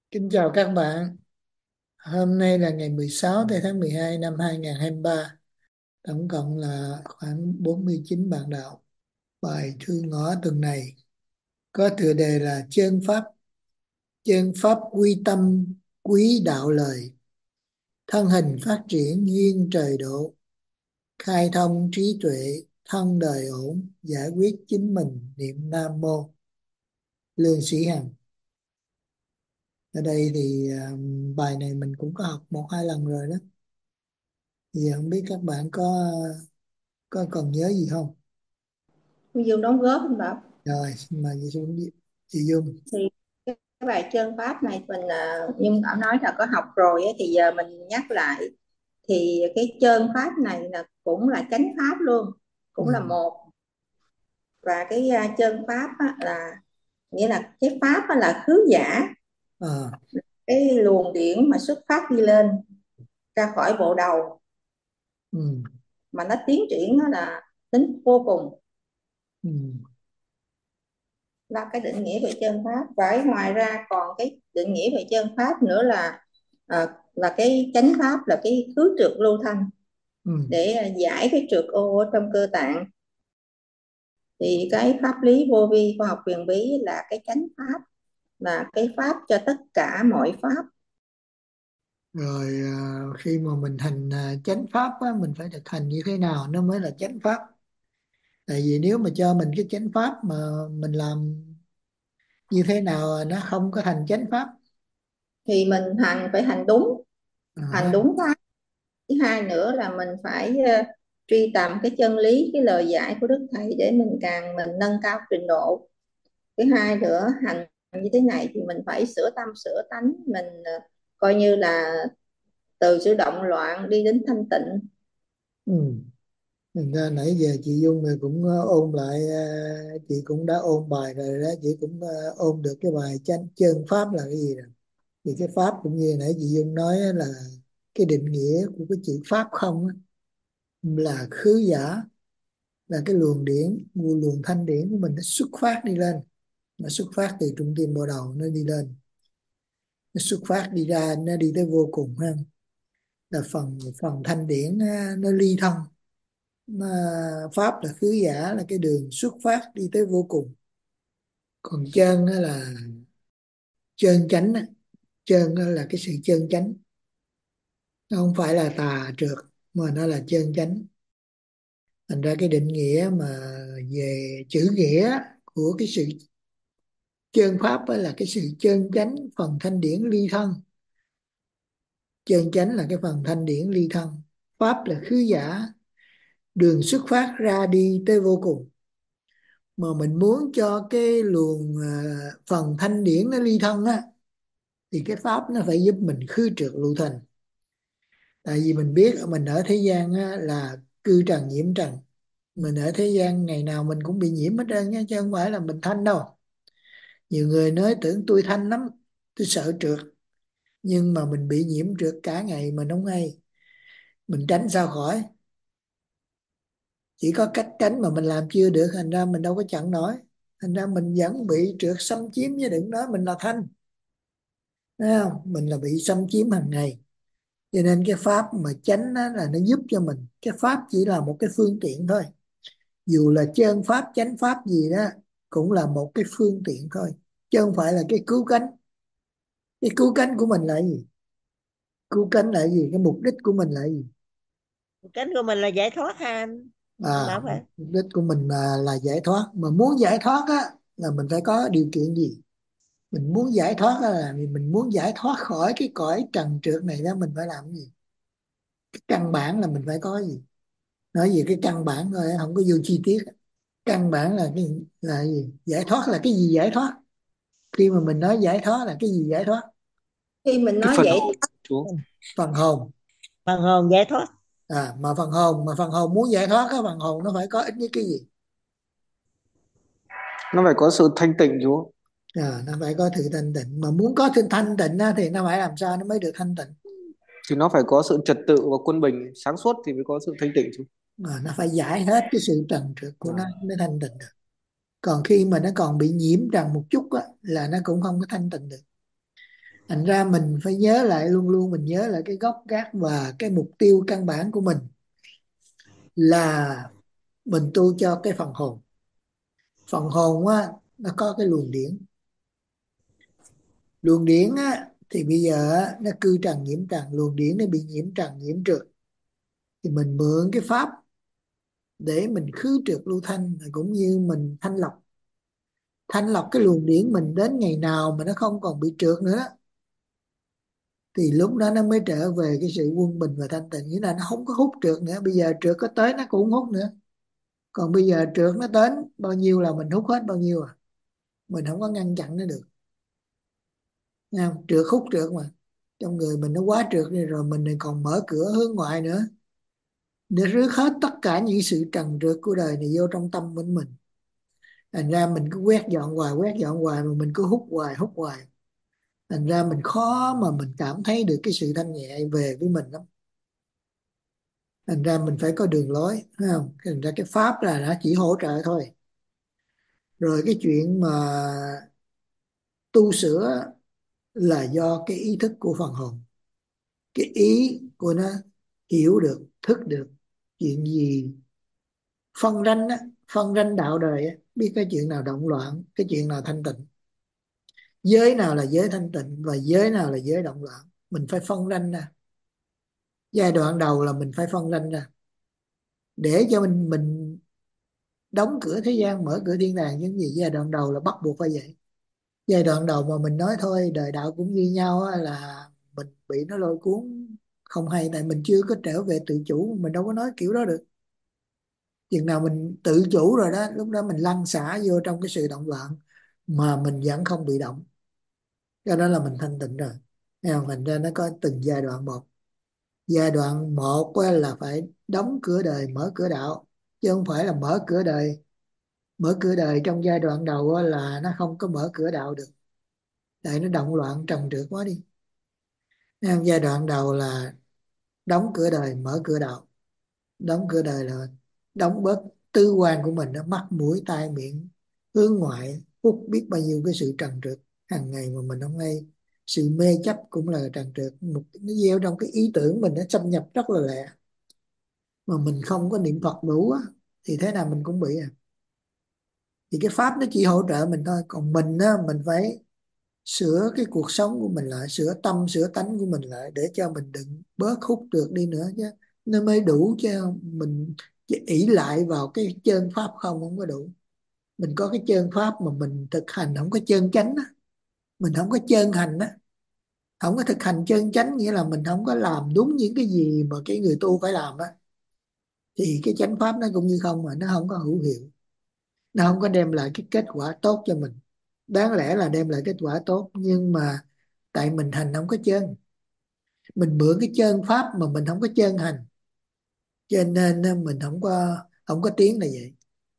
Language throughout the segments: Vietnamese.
Kính chào các bạn. Hôm nay là ngày 16 tháng 12 năm 2023. Tổng cộng là khoảng 49 bạn đạo. Bài thư ngõ tuần này có tựa đề là Chân pháp quy tâm, quý đạo lời, thân hình phát triển duyên trời độ, khai thông trí tuệ, thân đời ổn, giải quyết chính mình, niệm Nam Mô. Lương Sĩ Hằng. Ở đây thì bài này mình cũng có học một hai lần rồi đó. Thì không biết các bạn có còn nhớ gì không? Cô Dương đóng góp không Bảo? Rồi, xin mời chị Dung. Thì cái bài chân pháp này mình nhưng Bảo nói là có học rồi á, thì giờ mình nhắc lại. Thì cái chân pháp này là cũng là chánh pháp luôn, cũng là Ừ. một. Và cái chân pháp á, là nghĩa là cái pháp á, là khứ giả, À. cái luồng điển mà xuất phát đi lên ra khỏi bộ đầu, Ừ. mà nó tiến triển á là tính vô cùng, Ừ. là cái định nghĩa về chân pháp. Và ngoài ra còn cái định nghĩa về chân pháp nữa là cái chánh pháp, là cái khứ trượt lưu thanh, Ừ. để giải cái trượt ô ở trong cơ tạng. Thì cái pháp lý vô vi khoa học huyền bí là cái chánh pháp, là cái pháp cho tất cả mọi pháp. Rồi khi mà mình hành chánh pháp á, mình phải thực hành như thế nào nó mới là chánh pháp? Tại vì nếu mà cho mình cái chánh pháp mà mình làm như thế nào nó không có thành chánh pháp. Thì mình phải hành đúng, hành À. đúng pháp. Thứ hai nữa là mình phải truy tầm cái chân lý, cái lời giải của Đức Thầy, để mình nâng cao trình độ. Thứ hai nữa, hành như thế này thì mình phải sửa tâm sửa tánh mình, coi như là từ sự động loạn đi đến thanh tịnh. Ừ. Thành ra nãy giờ chị Dung thì cũng ôn lại, chị cũng đã ôn bài rồi đó, chị cũng ôn được cái bài chân pháp là cái gì rồi. Thì cái pháp cũng như nãy chị Dung nói á, là cái định nghĩa của cái chữ pháp không á, là khứ giả, là cái luồng điển, luồng thanh điển của mình nó xuất phát đi lên, nó xuất phát từ trung tim bộ đầu, nó đi lên, nó xuất phát đi ra, nó đi tới vô cùng ha. Là phần phần thanh điển nó ly thông. Mà pháp là khứ giả, là cái đường xuất phát đi tới vô cùng. Còn chân á là chân chánh á. Chân á là cái sự chân chánh, nó không phải là tà trượt mà nó là chân chánh. Thành ra cái định nghĩa mà về chữ nghĩa của cái sự chân pháp á là cái sự chân chánh phần thanh điển ly thân. Chân chánh là cái phần thanh điển ly thân. Pháp là khứ giả, đường xuất phát ra đi tới vô cùng. Mà mình muốn cho cái luồng phần thanh điển nó ly thân á, thì cái pháp nó phải giúp mình khứ trượt lưu thanh. Tại vì mình biết mình ở thế gian á, là cư trần nhiễm trần. Mình ở thế gian ngày nào mình cũng bị nhiễm hết trơn nha, chứ không phải là mình thanh đâu. Nhiều người nói tưởng tôi thanh lắm, tôi sợ trượt, nhưng mà mình bị nhiễm trượt cả ngày mình không hay. Mình tránh sao khỏi? Chỉ có cách tránh mà mình làm chưa được, thành ra mình đâu có chặn nổi. Thành ra mình vẫn bị trượt xâm chiếm, chứ đừng nói mình là thanh. Thấy không? Mình là bị xâm chiếm hàng ngày. Cho nên cái pháp mà chánh á, là nó giúp cho mình. Cái pháp chỉ là một cái phương tiện thôi. Dù là chân pháp, chánh pháp gì đó, cũng là một cái phương tiện thôi, chứ không phải là cái cứu cánh. Cái cứu cánh của mình là cái gì? Cứu cánh là cái gì? Cái mục đích của mình là cái gì? Cánh của mình là giải thoát ha anh. À, Bảo phải. mục đích của mình là giải thoát. Mà muốn giải thoát á, là mình phải có điều kiện gì? Mình muốn giải thoát á, là mình muốn giải thoát khỏi cái cõi trần trượt này đó, mình phải làm cái gì? Cái căn bản là mình phải có gì? Nói về cái căn bản thôi, không có vô chi tiết. Căn bản là cái gì? Giải thoát là cái gì? Giải thoát, khi mà mình nói giải thoát là cái gì? Giải thoát Khi mình Cái nói phần vậy hồn thì chú. phần hồn. Phần hồn giải thoát. Mà phần hồn muốn giải thoát á, phần hồn nó phải có ít nhất cái gì? Nó phải có sự thanh tịnh chú. Nó phải có sự thanh tịnh. Mà muốn có sự thanh tịnh á, thì nó phải làm sao nó mới được thanh tịnh? Thì nó phải có sự trật tự và quân bình sáng suốt thì mới có sự thanh tịnh chú. Nó phải giải hết cái sự trần trượt của nó À, mới thanh tịnh được. Còn khi mà nó còn bị nhiễm trần một chút á, là nó cũng không có thanh tịnh được. Thành ra mình phải nhớ lại, luôn luôn mình nhớ lại cái gốc gác và cái mục tiêu căn bản của mình là mình tu cho cái phần hồn. Phần hồn á, nó có cái luồng điển. Luồng điển á thì bây giờ á, nó cư trần nhiễm trần, luồng điển nó bị nhiễm trần nhiễm trượt, thì mình mượn cái pháp để mình khứ trượt lưu thanh, cũng như mình thanh lọc cái luồng điển mình, đến ngày nào mà nó không còn bị trượt nữa thì lúc đó nó mới trở về cái sự quân bình và thanh tịnh, nghĩa là nó không có hút trượt nữa. Bây giờ trượt có tới nó cũng không hút nữa, còn bây giờ trượt nó đến bao nhiêu là mình hút hết bao nhiêu à, mình không có ngăn chặn nó được. Nghe không? Trượt hút trượt mà, trong người mình nó quá trượt đi rồi, mình còn mở cửa hướng ngoại nữa để rước hết tất cả những sự trần trượt của đời này vô trong tâm của mình. Thành ra mình cứ quét dọn hoài mà mình cứ hút hoài, thành ra mình khó mà mình cảm thấy được cái sự thanh nhẹ về với mình lắm. Thành ra mình phải có đường lối, thấy không? Thành ra cái pháp là nó chỉ hỗ trợ thôi. Rồi cái chuyện mà tu sửa là do cái ý thức của phần hồn, cái ý của nó hiểu được, thức được chuyện gì, phân ranh á, phân ranh đạo đời á, biết cái chuyện nào động loạn, cái chuyện nào thanh tịnh, giới nào là giới thanh tịnh và giới nào là giới động loạn, mình phải phân ranh ra. Giai đoạn đầu là mình phải phân ranh ra để cho mình đóng cửa thế gian, mở cửa thiên đàng. Những gì giai đoạn đầu là bắt buộc phải vậy. Giai đoạn đầu mà mình nói thôi đời đạo cũng như nhau á, là mình bị nó lôi cuốn không hay, tại mình chưa có trở về tự chủ, mình đâu có nói kiểu đó được. Chừng nào mình tự chủ rồi đó, lúc đó mình lăn xả vô trong cái sự động loạn mà mình vẫn không bị động, cho đó là mình thanh tịnh rồi. Thấy không? Thành ra nó có từng giai đoạn một. Giai đoạn một á, là phải đóng cửa đời mở cửa đạo, chứ không phải là mở cửa đời. Mở cửa đời trong giai đoạn đầu á, là nó không có mở cửa đạo được, tại nó động loạn trần trượt quá đi. Thấy không? Giai đoạn đầu là đóng cửa đời mở cửa đạo. Đóng cửa đời là đóng bớt tứ quan của mình, nó mắt mũi tai miệng hướng ngoại, hút biết bao nhiêu cái sự trần trượt hàng ngày mà mình không hay. Sự mê chấp cũng là trần trượt, nó gieo trong cái ý tưởng mình, nó xâm nhập rất là lẹ, mà mình không có niệm Phật đủ á, thì thế nào mình cũng bị à. Thì cái pháp nó chỉ hỗ trợ mình thôi, còn mình á, mình phải sửa cái cuộc sống của mình lại, sửa tâm sửa tánh của mình lại để cho mình đừng bớt hút trượt đi nữa chứ, nó mới đủ. Cho mình chỉ ỷ lại vào cái chân pháp không có đủ. Mình có cái chân pháp mà mình thực hành không có chân chánh á, mình không có chân hành á, không có thực hành chân chánh, nghĩa là mình không có làm đúng những cái gì mà cái người tu phải làm á, thì cái chánh pháp nó cũng như không, mà nó không có hữu hiệu, nó không có đem lại cái kết quả tốt cho mình. Đáng lẽ là đem lại kết quả tốt, nhưng mà tại mình hành không có chân, mình mượn cái chân pháp mà mình không có chân hành, cho nên mình không có tiếng là vậy.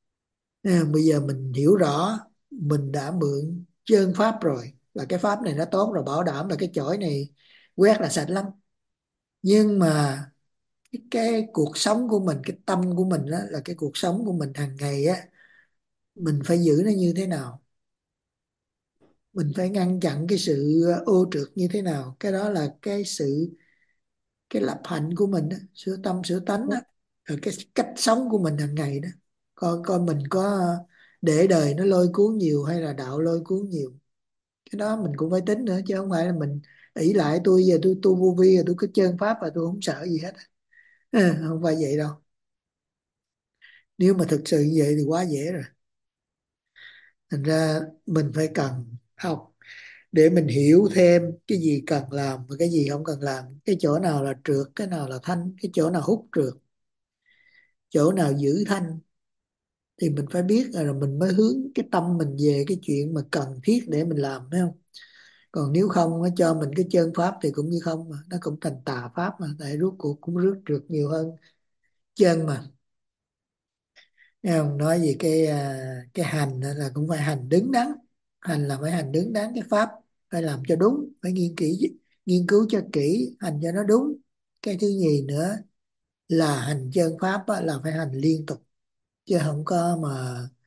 Bây giờ mình hiểu rõ, mình đã mượn chân pháp rồi, là cái pháp này nó tốt rồi, bảo đảm là cái chổi này quét là sạch lắm. Nhưng mà cái cuộc sống của mình, cái tâm của mình đó, là cái cuộc sống của mình hàng ngày á, mình phải giữ nó như thế nào, mình phải ngăn chặn cái sự ô trượt như thế nào. Cái đó là cái lập hạnh của mình đó, sửa tâm sửa tánh đó, rồi cái cách sống của mình hàng ngày đó, coi coi mình có để đời nó lôi cuốn nhiều hay là đạo lôi cuốn nhiều. Cái đó mình cũng phải tính nữa, chứ không phải là mình ỷ lại tôi giờ tôi tu vô vi rồi tôi cứ chân pháp và tôi không sợ gì hết. Không phải vậy đâu. Nếu mà thực sự như vậy thì quá dễ rồi. Thành ra mình phải cần học để mình hiểu thêm cái gì cần làm và cái gì không cần làm, cái chỗ nào là trượt, cái nào là thanh, cái chỗ nào hút trượt, chỗ nào giữ thanh, thì mình phải biết rồi mình mới hướng cái tâm mình về cái chuyện mà cần thiết để mình làm, thấy không? Còn nếu không nó cho mình cái chân pháp thì cũng như không, mà nó cũng thành tà pháp, mà tại rốt cuộc cũng rước trượt nhiều hơn chân mà. Thấy không? Nói về cái hành á là cũng phải hành đứng đắn. Hành là phải hành đứng đắn, cái pháp phải làm cho đúng, phải nghiên cứu cho kỹ, hành cho nó đúng. Cái thứ nhì nữa là hành chân pháp á, là phải hành liên tục, chứ không có mà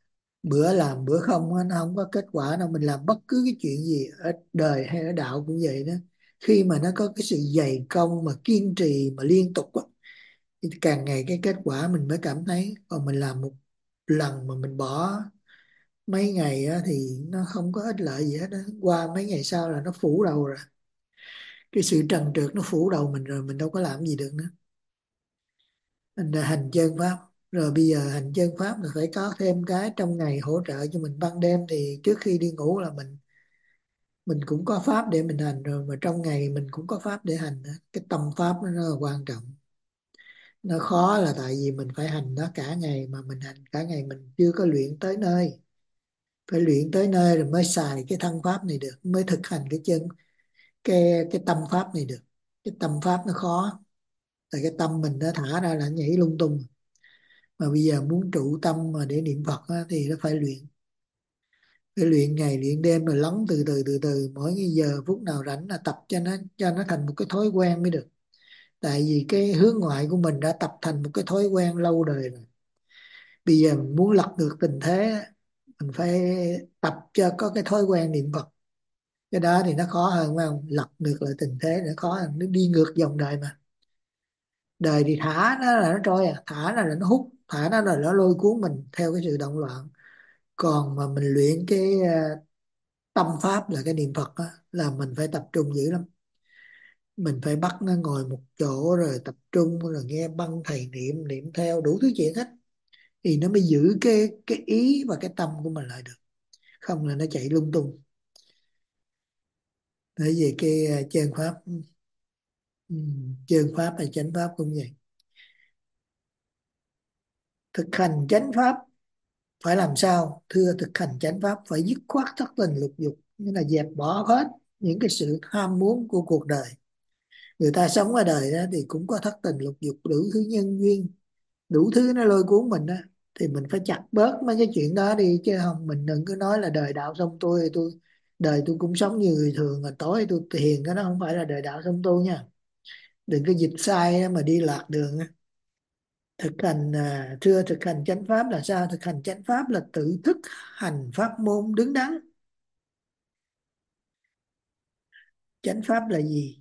bữa làm bữa không á, nó không có kết quả đâu. Mình làm bất cứ cái chuyện gì ở đời hay ở đạo cũng vậy đó, khi mà nó có cái sự dày công mà kiên trì mà liên tục á, thì càng ngày cái kết quả mình mới cảm thấy. Còn mình làm một lần mà mình bỏ mấy ngày á, thì nó không có ích lợi gì hết á. Qua mấy ngày sau là nó phủ đầu rồi, cái sự trần trượt nó phủ đầu mình rồi, mình đâu có làm gì được nữa. Thành ra hành chân pháp. Rồi bây giờ hành chân pháp là phải có thêm cái trong ngày hỗ trợ cho mình. Ban đêm thì trước khi đi ngủ là mình cũng có pháp để mình hành rồi, mà trong ngày mình cũng có pháp để hành nữa. Cái tâm pháp nó rất là quan trọng. Nó khó là tại vì mình phải hành nó cả ngày, mà mình hành cả ngày mình chưa có luyện tới nơi. Phải luyện tới nơi rồi mới xài cái thân pháp này được, mới thực hành cái chân, cái tâm pháp này được. Cái tâm pháp nó khó, tại cái tâm mình nó thả ra là nhảy lung tung. Mà bây giờ muốn trụ tâm mà để niệm Phật á, thì nó phải luyện. Phải luyện ngày luyện đêm, rồi lắng từ từ mỗi cái giờ phút nào rảnh là tập cho nó thành một cái thói quen mới được. Tại vì cái hướng ngoại của mình đã tập thành một cái thói quen lâu đời rồi. Bây giờ mình muốn lật ngược tình thế á, mình phải tập cho có cái thói quen niệm Phật. Cái đó thì nó khó hơn, phải không? Lật ngược lại tình thế nó khó hơn, nó đi ngược dòng đời mà. Đời thì thả nó là nó trôi à, thả nó là nó hút, thả nó là nó lôi cuốn mình theo cái sự động loạn. Còn mà mình luyện cái tâm pháp là cái niệm Phật á, là mình phải tập trung dữ lắm. Mình phải bắt nó ngồi một chỗ rồi tập trung, rồi nghe băng thầy niệm, niệm theo đủ thứ chuyện hết, thì nó mới giữ cái ý và cái tâm của mình lại được. Không là nó chạy lung tung. Bởi vì cái chân pháp, chân pháp hay chánh pháp cũng vậy. Thực hành chánh pháp phải làm sao? Thưa, thực hành chánh pháp phải dứt khoát thất tình lục dục, nghĩa là dẹp bỏ hết những cái sự ham muốn của cuộc đời. Người ta sống ở đời đó thì cũng có thất tình lục dục, đủ thứ nhân duyên, đủ thứ nó lôi cuốn mình đó. Thì mình phải chặt bớt mấy cái chuyện đó đi, chứ không mình đừng có nói là đời đạo xong tôi đời tôi cũng sống như người thường, là tối tôi thiền. Cái đó không phải là đời đạo xong tôi nha. Đừng có dịch sai á mà đi lạc đường á. Thưa, thực hành chánh pháp là sao? Thực hành chánh pháp là tự thức hành pháp môn đứng đắn. Chánh pháp là gì?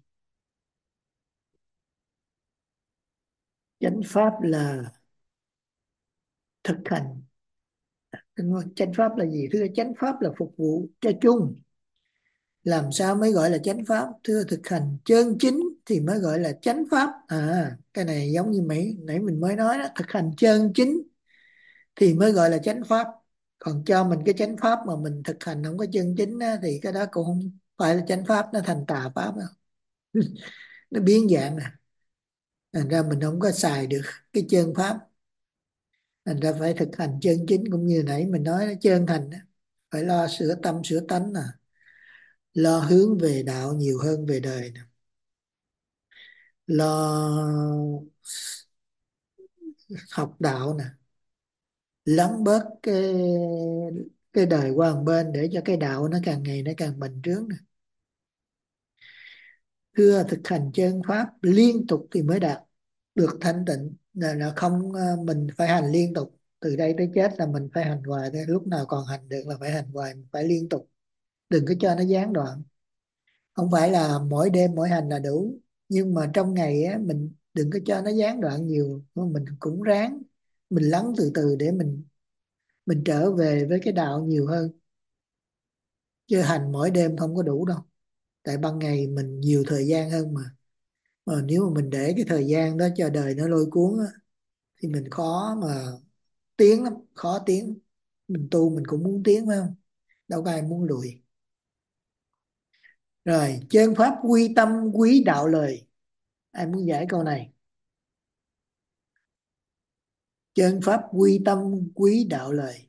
Chánh pháp là thực hành. Chánh pháp là gì? Thưa, chánh pháp là phục vụ cho chung. Làm sao mới gọi là chánh pháp? Thưa, thực hành chân chính thì mới gọi là chánh pháp. Cái này giống như mấy nãy mình mới nói đó, thực hành chân chính thì mới gọi là chánh pháp. Còn cho mình cái chánh pháp mà mình thực hành không có chân chính á, thì cái đó cũng không phải là chánh pháp, nó thành tà pháp đó. Nó biến dạng à. Thành ra mình không có xài được cái chân pháp. Thành ra phải thực hành chân chính, cũng như nãy mình nói đó, chân thành đó. Phải lo sửa tâm sửa tánh lo hướng về đạo nhiều hơn về đời nè. Lo học đạo nè, lắng bớt cái đời qua một bên để cho cái đạo nó càng ngày nó càng bành trướng nè. Thưa, thực hành chân pháp liên tục thì mới đạt được thanh tịnh. Là không, mình phải hành liên tục, từ đây tới chết là mình phải hành hoài thôi. Lúc nào còn hành được là phải hành hoài, mình phải liên tục, đừng có cho nó gián đoạn. Không phải là mỗi đêm mỗi hành là đủ, nhưng mà trong ngày á mình đừng có cho nó gián đoạn nhiều, mình cũng ráng, mình lắng từ từ để mình trở về với cái đạo nhiều hơn. Chứ hành mỗi đêm không có đủ đâu, tại ban ngày mình nhiều thời gian hơn mà. Nếu mà mình để cái thời gian đó cho đời nó lôi cuốn á, thì mình khó mà tiến lắm, khó tiến. Mình tu mình cũng muốn tiến, phải không? Đâu có ai muốn lùi. Rồi, chân pháp quy tâm quý đạo lời. Ai muốn giải câu này? Chân pháp quy tâm quý đạo lời.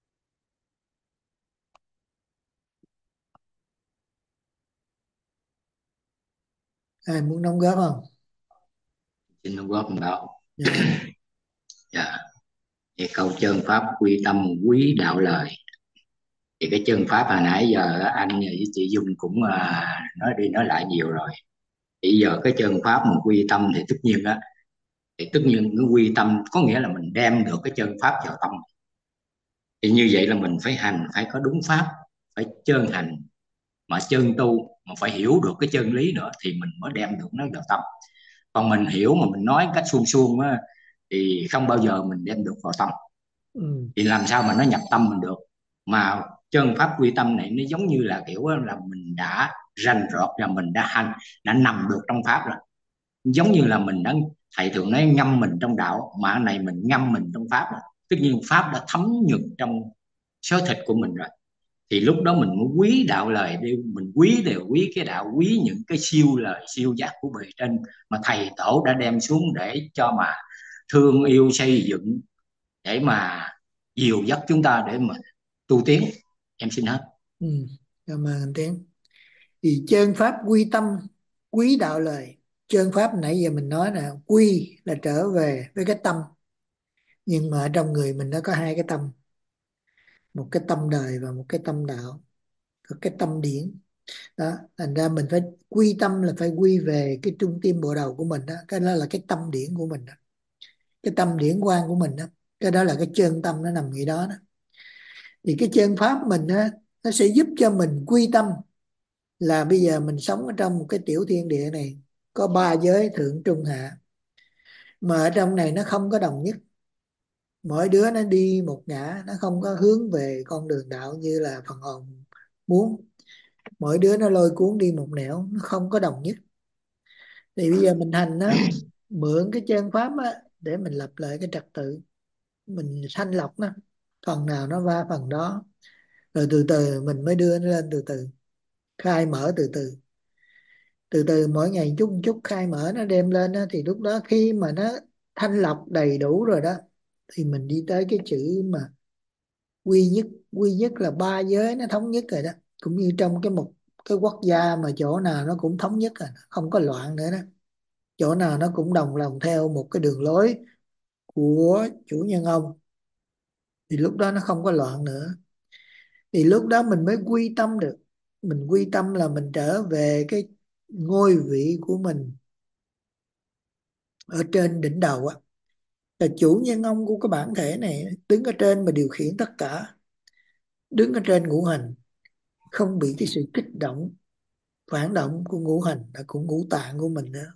Ai muốn đóng góp không? Xin đóng góp một đạo. Dạ. Dạ. Thì câu chân pháp quy tâm quý đạo lời, thì cái chân pháp hồi nãy giờ anh với chị Dung cũng nói đi nói lại nhiều rồi. Thì giờ cái chân pháp mình quy tâm thì tất nhiên cái quy tâm có nghĩa là mình đem được cái chân pháp vào tâm. Thì như vậy là mình phải hành phải có đúng pháp, phải chân hành mà chân tu, mà phải hiểu được cái chân lý nữa thì mình mới đem được nó vào tâm. Còn mình hiểu mà mình nói cách suông suông á thì không bao giờ mình đem được vào tâm. Ừ. Thì làm sao mà nó nhập tâm mình được? Mà chân pháp quy tâm này nó giống như là kiểu là mình đã rành rọt và mình đã hành, đã nằm được trong pháp rồi. Giống như là mình đã, thầy thường nói ngâm mình trong đạo, mà cái này mình ngâm mình trong pháp rồi. Tất nhiên pháp đã thấm nhuần trong số thịt của mình rồi. Thì lúc đó mình mới quý đạo lời đi, mình quý đều quý cái đạo, quý những cái siêu lời siêu giác của bề trên mà thầy tổ đã đem xuống để cho mà thương yêu xây dựng, để mà dìu dắt chúng ta để mà tu tiến. Em xin hết. Ừ. Cảm ơn anh Tiến. Thì chân pháp quy tâm, quý đạo lời. Chân pháp nãy giờ mình nói là quy là trở về với cái tâm, nhưng mà ở trong người mình nó có hai cái tâm, một cái tâm đời và một cái tâm đạo, có cái tâm điển. Đó, thành ra mình phải quy tâm là phải quy về cái trung tim bộ đầu của mình đó, cái đó là cái tâm điển của mình đó, cái tâm điển quang của mình đó, cái đó là cái chân tâm nó nằm ngay đó đó. Thì cái chân pháp mình á, nó sẽ giúp cho mình quy tâm, là bây giờ mình sống ở trong một cái tiểu thiên địa này, có ba giới thượng trung hạ, mà ở trong này nó không có đồng nhất, mỗi đứa nó đi một ngã, nó không có hướng về con đường đạo như là phần hồn muốn, mỗi đứa nó lôi cuốn đi một nẻo, nó không có đồng nhất. Thì bây giờ mình hành á, mượn cái chân pháp á để mình lập lại cái trật tự, mình thanh lọc nó, phần nào nó va phần đó, rồi từ từ mình mới đưa nó lên, từ từ khai mở, từ từ, từ từ mỗi ngày chút chút khai mở nó đem lên đó. Thì lúc đó khi mà nó thanh lọc đầy đủ rồi đó, thì mình đi tới cái chữ mà quy nhất. Quy nhất là ba giới nó thống nhất rồi đó, cũng như trong cái quốc gia mà chỗ nào nó cũng thống nhất rồi, không có loạn nữa đó, chỗ nào nó cũng đồng lòng theo một cái đường lối của chủ nhân ông, thì lúc đó nó không có loạn nữa. Thì lúc đó mình mới quy tâm được. Mình quy tâm là mình trở về cái ngôi vị của mình ở trên đỉnh đầu á, là chủ nhân ông của cái bản thể này, đứng ở trên mà điều khiển tất cả, đứng ở trên ngũ hành, không bị cái sự kích động phản động của ngũ hành, là của ngũ tạng của mình nữa,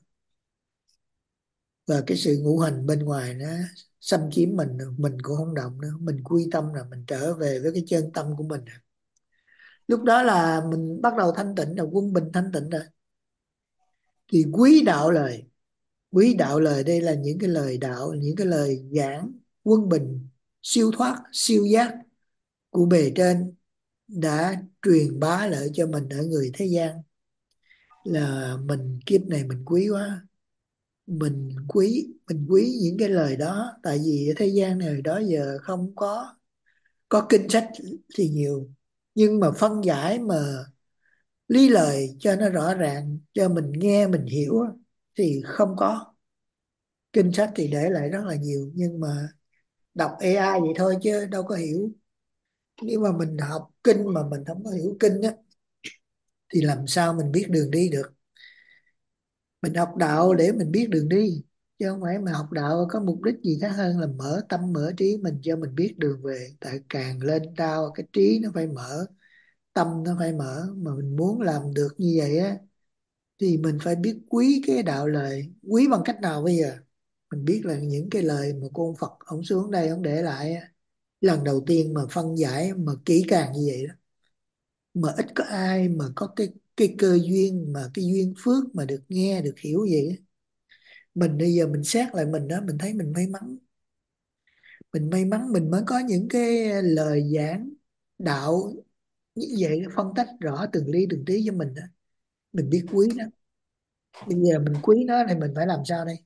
và cái sự ngũ hành bên ngoài nó xâm chiếm mình cũng không động nữa. Mình quy tâm là mình trở về với cái chân tâm của mình, lúc đó là mình bắt đầu thanh tịnh, là quân bình thanh tịnh rồi. Thì quý đạo lời, quý đạo lời đây là những cái lời đạo, những cái lời giảng quân bình, siêu thoát siêu giác của bề trên đã truyền bá lại cho mình ở người thế gian. Là mình kiếp này mình quý quá, mình quý những cái lời đó, tại vì ở thế gian này đó giờ không có kinh sách thì nhiều, nhưng mà phân giải mà lý lời cho nó rõ ràng cho mình nghe mình hiểu á, thì không có. Kinh sách thì để lại rất là nhiều, nhưng mà đọc AI vậy thôi chứ đâu có hiểu. Nếu mà mình học kinh mà mình không có hiểu kinh á, thì làm sao mình biết đường đi được. Mình học đạo để mình biết đường đi, chứ không phải mà học đạo có mục đích gì khác hơn là mở tâm mở trí mình cho mình biết đường về. Tại càng lên cao cái trí nó phải mở, tâm nó phải mở, mà mình muốn làm được như vậy á, thì mình phải biết quý cái đạo lời. Quý bằng cách nào bây giờ? Mình biết là những cái lời mà cô ông Phật ông xuống đây ông để lại á, lần đầu tiên mà phân giải mà kỹ càng như vậy đó, mà ít có ai mà có cái cơ duyên, mà cái duyên phước mà được nghe được hiểu vậy á. Mình bây giờ mình xét lại mình đó, mình thấy mình may mắn. Mình may mắn mình mới có những cái lời giảng đạo như vậy, phân tách rõ từng ly từng tí cho mình đó. Mình biết quý nó. Bây giờ mình quý nó thì mình phải làm sao đây?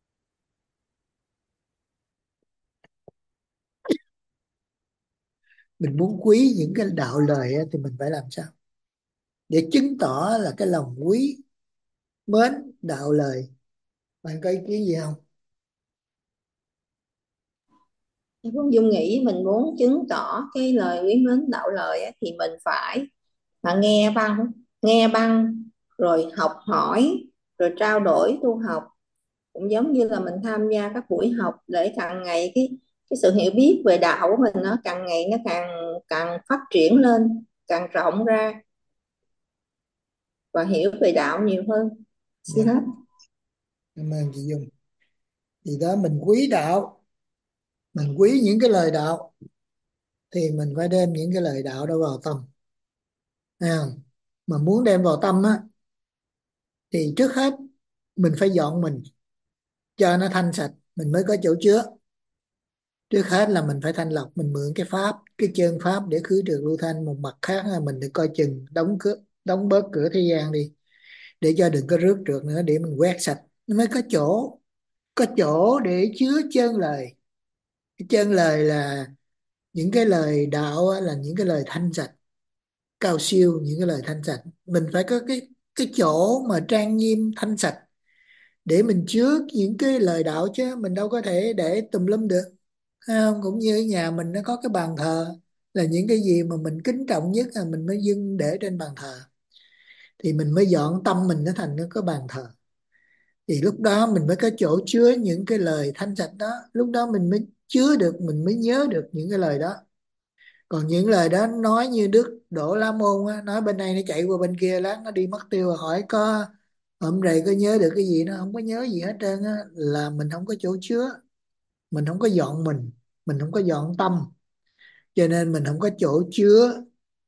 Mình muốn quý những cái đạo lời á, thì mình phải làm sao để chứng tỏ là cái lòng quý mến đạo lời? Bạn có ý kiến gì không? Phương Dung nghĩ mình muốn chứng tỏ cái lời quý mến đạo lời á, thì mình phải mà nghe băng rồi học hỏi, rồi trao đổi tu học, cũng giống như là mình tham gia các buổi học để càng ngày cái sự hiểu biết về đạo của mình nó càng ngày nó càng càng phát triển lên, càng rộng ra và hiểu về đạo nhiều hơn. Dạ, Xin hết. cảm ơn chị Dung. Thì đó, mình quý đạo, mình quý những cái lời đạo, thì mình phải đem những cái lời đạo đó vào tâm. À, mà muốn đem vào tâm á, thì trước hết mình phải dọn mình cho nó thanh sạch, mình mới có chỗ chứa. Trước hết là mình phải thanh lọc, mình mượn cái pháp, cái chân pháp để khứ trừ lưu thanh. Một mặt khác là mình được coi chừng đóng cửa, đóng bớt cửa thế gian đi, để cho đừng có rước trượt nữa, để mình quét sạch, nó mới có chỗ, có chỗ để chứa chân lời. Cái chân lời là những cái lời đạo á, là những cái lời thanh sạch, cao siêu, những cái lời thanh sạch. Mình phải có cái chỗ mà trang nghiêm thanh sạch để mình chứa những cái lời đạo, chứ mình đâu có thể để tùm lum được. Thấy không? Cũng như ở nhà mình nó có cái bàn thờ, là những cái gì mà mình kính trọng nhất là mình mới dâng để trên bàn thờ, thì mình mới dọn tâm mình nó thành cái bàn thờ. Thì lúc đó mình mới có chỗ chứa những cái lời thanh sạch đó, lúc đó mình mới chứa được, mình mới nhớ được những cái lời đó. Còn những lời đó nói như Đức Đỗ Lá Môn á, nói bên này nó chạy qua bên kia, lát nó đi mất tiêu, hỏi có hôm rày có nhớ được cái gì, nó không có nhớ gì hết trơn á, là mình không có chỗ chứa, mình không có dọn mình không có dọn tâm, cho nên mình không có chỗ chứa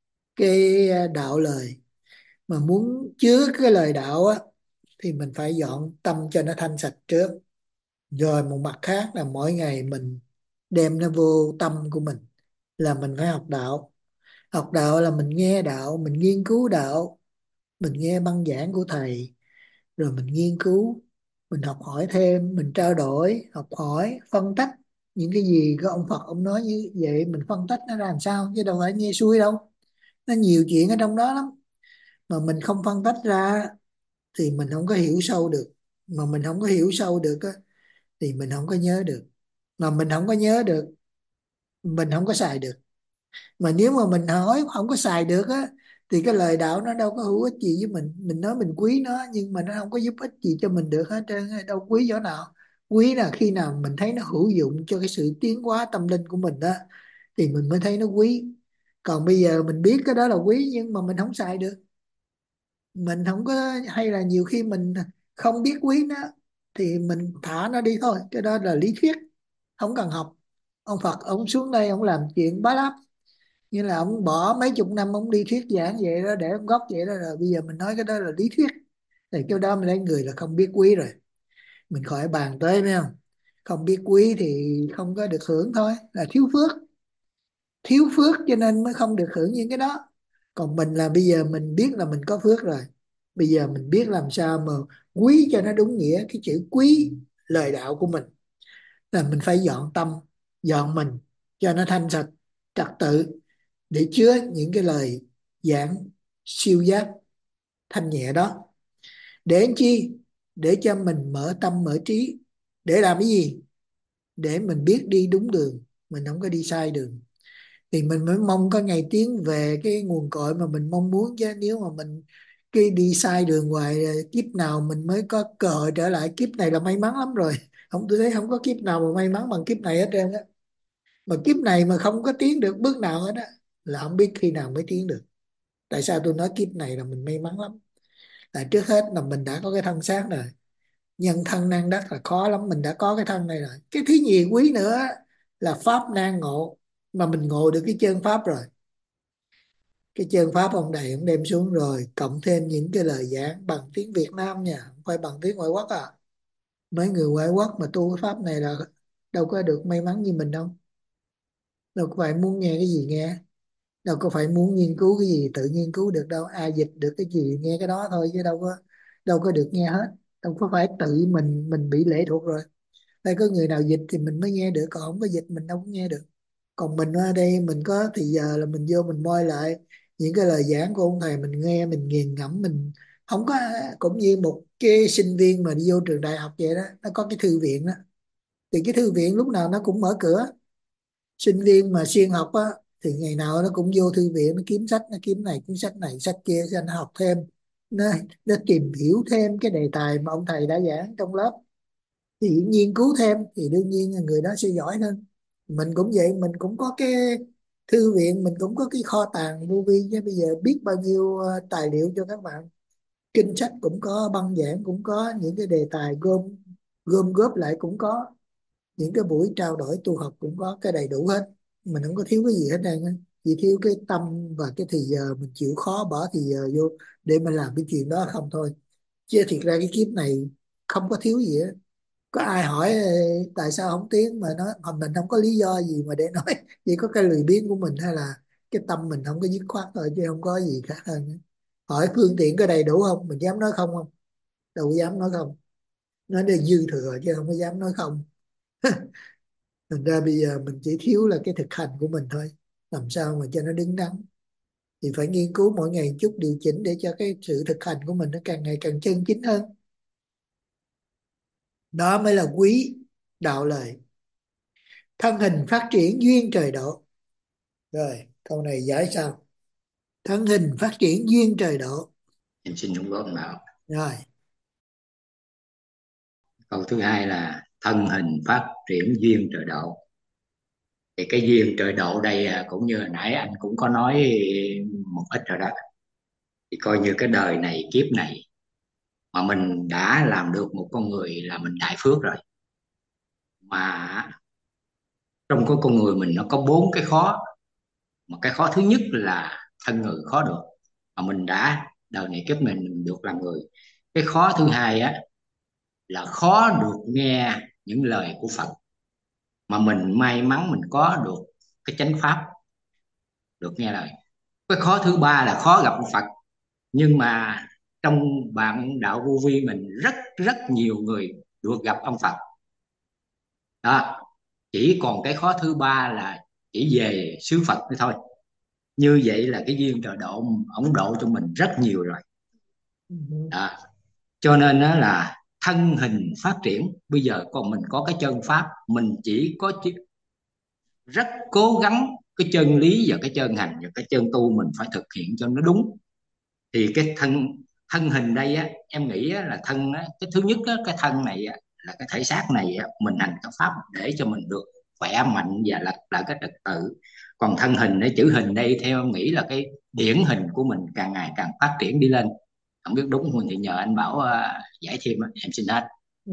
cái đạo lời. Mà muốn chứa cái lời đạo á, thì mình phải dọn tâm cho nó thanh sạch trước, rồi một mặt khác là mỗi ngày mình đem nó vô tâm của mình, là mình phải học đạo. Học đạo là mình nghe đạo, mình nghiên cứu đạo, mình nghe băng giảng của thầy, rồi mình nghiên cứu, mình học hỏi thêm, mình trao đổi, học hỏi, phân tích những cái gì cái ông Phật ông nói như vậy, mình phân tích nó ra làm sao, chứ đâu phải nghe xuôi đâu. Nó nhiều chuyện ở trong đó lắm, mà mình không phân tích ra thì mình không có hiểu sâu được. Mà mình không có hiểu sâu được á, thì mình không có nhớ được. Mà mình không có nhớ được, mình không có xài được. Mà nếu mà mình hỏi không có xài được á, thì cái lời đạo nó đâu có hữu ích gì với mình nói mình quý nó nhưng mà nó không có giúp ích gì cho mình được hết trơn á. Đâu quý chỗ nào. Quý là khi nào mình thấy nó hữu dụng cho cái sự tiến hóa tâm linh của mình đó, thì mình mới thấy nó quý. Còn bây giờ mình biết cái đó là quý nhưng mà mình không xài được, mình không có, hay là nhiều khi mình không biết quý nó, thì mình thả nó đi thôi, cái đó là lý thuyết, không cần học. Ông Phật ông xuống đây ông làm chuyện bá láp, như là ông bỏ mấy chục năm ông đi thuyết giảng vậy đó, để ông gốc vậy đó, rồi bây giờ mình nói cái đó là lý thuyết, thì cái đó mình thấy người là không biết quý rồi. Mình khỏi bàn tới, phải không? Không biết quý thì không có được hưởng thôi, là thiếu phước. Thiếu phước cho nên mới không được hưởng những cái đó. Còn mình là bây giờ mình biết là mình có phước rồi, bây giờ mình biết làm sao mà quý cho nó đúng nghĩa. Cái chữ quý lời đạo của mình là mình phải dọn tâm, dọn mình cho nó thanh sạch, trật tự, để chứa những cái lời giảng siêu giác thanh nhẹ đó. Để làm chi? Để cho mình mở tâm mở trí. Để làm cái gì? Để mình biết đi đúng đường, mình không có đi sai đường. Thì mình mới mong có ngày tiến về cái nguồn cội mà mình mong muốn, chứ nếu mà mình cái đi sai đường hoài, kiếp nào mình mới có cơ hội trở lại. Kiếp này là may mắn lắm rồi, không, tôi thấy không có kiếp nào mà may mắn bằng kiếp này hết trơn á. Mà kiếp này mà không có tiến được bước nào hết á, là không biết khi nào mới tiến được. Tại sao tôi nói kiếp này là mình may mắn lắm? Là trước hết là mình đã có cái thân xác rồi, nhân thân nan đắc là khó lắm, mình đã có cái thân này rồi. Cái thứ nhì quý nữa á, là pháp nan ngộ, mà mình ngộ được cái chân pháp rồi. Cái chân pháp ông đầy ông đem xuống rồi, cộng thêm những cái lời giảng bằng tiếng Việt Nam nha, không phải bằng tiếng ngoại quốc à. Mấy người ngoại quốc mà tu cái pháp này là đâu có được may mắn như mình đâu. Đâu có phải muốn nghe cái gì nghe, đâu có phải muốn nghiên cứu cái gì tự nghiên cứu được đâu. Ai dịch được cái gì nghe cái đó thôi, chứ đâu có được nghe hết. Đâu có phải tự mình bị lệ thuộc rồi. Đây có người nào dịch thì mình mới nghe được, còn không có dịch mình đâu có nghe được. Còn mình ở đây mình có thì giờ là mình vô mình moi lại những cái lời giảng của ông thầy, mình nghe mình nghiền ngẫm, mình không có. Cũng như một cái sinh viên mà đi vô trường đại học vậy đó, nó có cái thư viện đó, thì cái thư viện lúc nào nó cũng mở cửa. Sinh viên mà siêng học á, thì ngày nào nó cũng vô thư viện, nó kiếm sách, nó kiếm này kiếm sách này sách kia, cho nó học thêm, nó, nó tìm hiểu thêm cái đề tài mà ông thầy đã giảng trong lớp, thì nghiên cứu thêm, thì đương nhiên là người đó sẽ giỏi hơn. Mình cũng vậy, mình cũng có cái thư viện, mình cũng có cái kho tàng vô vi chứ, bây giờ biết bao nhiêu tài liệu cho các bạn. Kinh sách cũng có, băng giảng cũng có, những cái đề tài gom gom góp lại cũng có, những cái buổi trao đổi tu học cũng có, cái đầy đủ hết. Mình không có thiếu cái gì hết trơn á, chỉ thiếu cái tâm và cái thì giờ mình chịu khó bỏ thì giờ vô để mình làm cái chuyện đó không thôi. Chứ thiệt ra cái kiếp này không có thiếu gì á. Có ai hỏi tại sao không tiến mà nói mà mình không có lý do gì mà để nói chỉ có cái lười biếng của mình hay là cái tâm mình không có dứt khoát thôi, chứ không có gì khác hơn nữa. Hỏi phương tiện có đầy đủ không, mình dám nói không không? Đâu có dám nói không, nói để dư thừa chứ không có dám nói không. Thành ra bây giờ mình chỉ thiếu là cái thực hành của mình thôi, làm sao mà cho nó đứng đắn. Thì phải nghiên cứu mỗi ngày một chút, điều chỉnh để cho cái sự thực hành của mình nó càng ngày càng chân chính hơn. Đó mới là quý đạo lời. Thân hình phát triển duyên trời độ. Rồi câu này giải sao? Thân hình phát triển duyên trời độ. Em xin đóng góp nào. Rồi. Câu thứ hai là thân hình phát triển duyên trời độ. Thì cái duyên trời độ đây cũng như hồi nãy anh cũng có nói một ít rồi đó. Thì coi như cái đời này kiếp này mà mình đã làm được một con người là mình đại phước rồi. Mà trong cái con người mình nó có bốn cái khó. Mà cái khó thứ nhất là thân người khó được, mà mình đã đời này kiếp mình được làm người. Cái khó thứ hai á là khó được nghe những lời của Phật, mà mình may mắn mình có được cái chánh pháp, được nghe lời. Cái khó thứ ba là khó gặp Phật, nhưng mà trong bạn đạo vô vi mình rất rất nhiều người được gặp ông Phật đó. Chỉ còn cái khó thứ ba là chỉ về xứ Phật nữa thôi. Như vậy là cái duyên trời độ ổng độ cho mình rất nhiều rồi Ừ. đó. Cho nên đó là thân hình phát triển, bây giờ còn mình có cái chân pháp, mình chỉ có rất cố gắng cái chân lý và cái chân hành và cái chân tu mình phải thực hiện cho nó đúng. Thì cái thân thân hình đây á, em nghĩ á, là thân á, cái thứ nhất á, cái thân này á, là cái thể xác này á, mình hành các pháp để cho mình được khỏe mạnh và lập lại cái trật tự. Còn thân hình cái chữ hình đây theo em nghĩ là cái điển hình của mình càng ngày càng phát triển đi lên. Không biết đúng không thì nhờ anh Bảo giải thêm em xin hết. Ừ.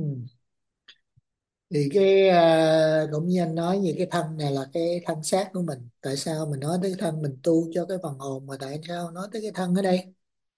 Thì cái cũng như anh nói, về cái thân này là cái thân xác của mình. Tại sao mình nói tới cái thân mình tu cho cái phần hồn, mà tại sao nói tới cái thân ở đây?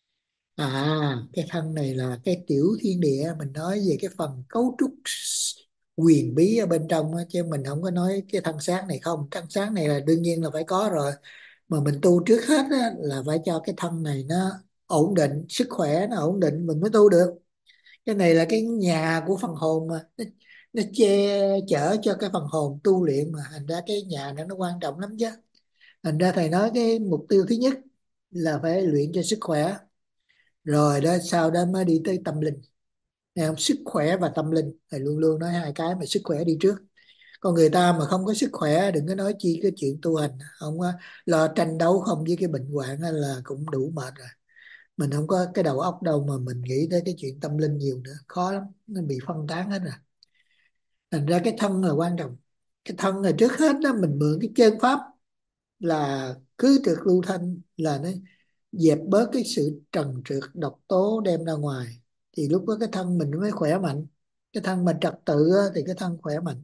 Cái thân này là cái tiểu thiên địa, mình nói về cái phần cấu trúc quyền bí ở bên trong á, chứ mình không có nói cái thân xác này không. Thân xác này là đương nhiên là phải có rồi, mà mình tu trước hết á, là phải cho cái thân này nó ổn định, sức khỏe nó ổn định mình mới tu được. Cái này là cái nhà của phần hồn mà, nó che chở cho cái phần hồn tu luyện mà, thành ra cái nhà này nó quan trọng lắm chứ. Thành ra thầy nói cái mục tiêu thứ nhất là phải luyện cho sức khỏe, rồi đó sau đó mới đi tới tâm linh. Nghe không? Sức khỏe và tâm linh, thầy luôn luôn nói hai cái, mà sức khỏe đi trước. Con người ta mà không có sức khỏe đừng có nói chi cái chuyện tu hành, không có lo tranh đấu không với cái bệnh hoạn á là cũng đủ mệt rồi. Mình không có cái đầu óc đâu mà mình nghĩ tới cái chuyện tâm linh nhiều nữa, khó lắm, nó bị phân tán hết rồi. Thành ra cái thân là quan trọng. Cái thân là trước hết đó, mình mượn cái chân pháp là cứ trượt lưu thanh là nó dẹp bớt cái sự trần trượt độc tố đem ra ngoài, thì lúc đó cái thân mình mới khỏe mạnh. Cái thân mình trật tự á, thì cái thân khỏe mạnh.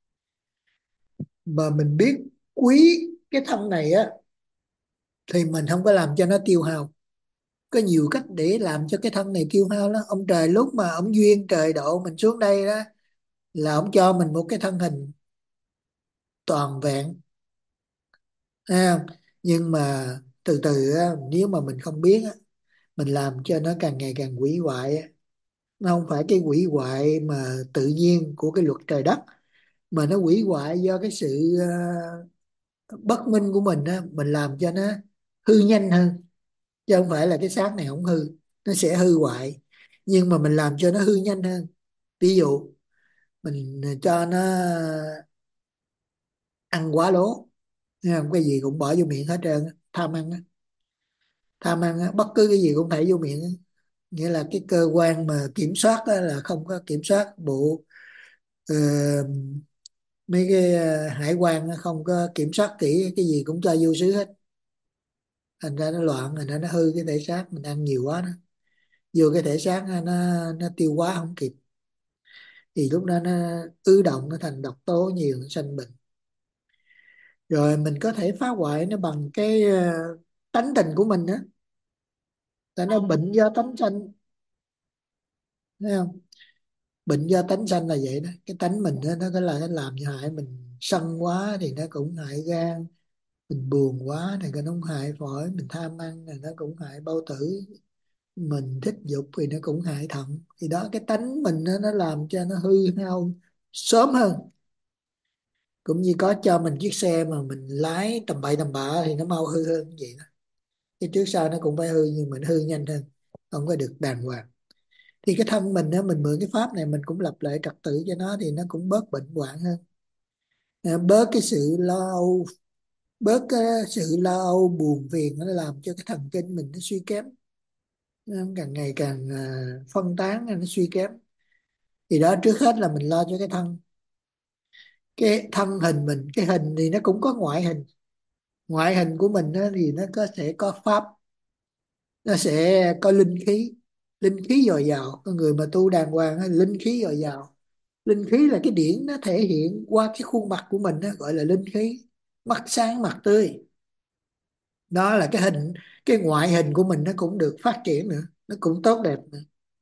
Mà mình biết quý cái thân này á, thì mình không có làm cho nó tiêu hao. Có nhiều cách để làm cho cái thân này tiêu hao lắm. Ông trời lúc mà ông duyên trời độ mình xuống đây đó, là ông cho mình một cái thân hình toàn vẹn, thấy không? Nhưng mà từ từ á, nếu mà mình không biết á, mình làm cho nó càng ngày càng hủy hoại á. Nó không phải cái hủy hoại mà tự nhiên của cái luật trời đất, mà nó hủy hoại do cái sự bất minh của mình á, mình làm cho nó hư nhanh hơn. Chứ không phải là cái xác này không hư, nó sẽ hư hoại, nhưng mà mình làm cho nó hư nhanh hơn. Ví dụ mình cho nó ăn quá lố, thấy không? Cái gì cũng bỏ vô miệng hết trơn á. Tham ăn á, tham ăn á, bất cứ cái gì cũng phải vô miệng á. Nghĩa là cái cơ quan mà kiểm soát á, là không có kiểm soát bộ ờ, mấy cái hải quan nó không có kiểm soát kỹ, cái gì cũng cho vô xứ hết, thành ra nó loạn, thành ra nó hư cái thể xác, mình ăn nhiều quá đó vô cái thể xác nó tiêu hóa không kịp, thì lúc đó nó ứ động, nó thành độc tố nhiều, nó sanh bệnh. Rồi mình có thể phá hoại nó bằng cái tánh tình của mình đó, tại nó bệnh do tánh sanh, thấy không? Bệnh do tánh sanh là vậy đó, cái tánh mình đó, nó có là nó làm cho hại mình, sân quá thì nó cũng hại gan, mình buồn quá thì nó cũng hại phổi, mình tham ăn thì nó cũng hại bao tử, mình thích dục thì nó cũng hại thận. Thì đó, cái tánh mình nó làm cho nó hư hao sớm hơn. Cũng như có cho mình chiếc xe mà mình lái tầm bậy tầm bạ thì nó mau hư hơn vậy đó, cái trước sau nó cũng phải hư, nhưng mà nó hư nhanh hơn, không có được đàng hoàng. Thì cái thân mình á, mình mượn cái pháp này mình cũng lập lại trật tự cho nó, thì nó cũng bớt bệnh hoạn hơn. Bớt cái sự lo âu, bớt cái sự lo âu buồn phiền, nó làm cho cái thần kinh mình nó suy kém, nó càng ngày càng phân tán, nó suy kém. Thì đó, trước hết là mình lo cho cái thân, cái thân hình mình. Cái hình thì nó cũng có ngoại hình, ngoại hình của mình á, thì nó sẽ có pháp, nó sẽ có linh khí, linh khí dồi dào. Con người mà tu đàng hoàng á, linh khí dồi dào. Linh khí là cái điển nó thể hiện qua cái khuôn mặt của mình đó, gọi là linh khí. Mắt sáng mặt tươi, đó là cái hình, cái ngoại hình của mình nó cũng được phát triển nữa, nó cũng tốt đẹp nữa.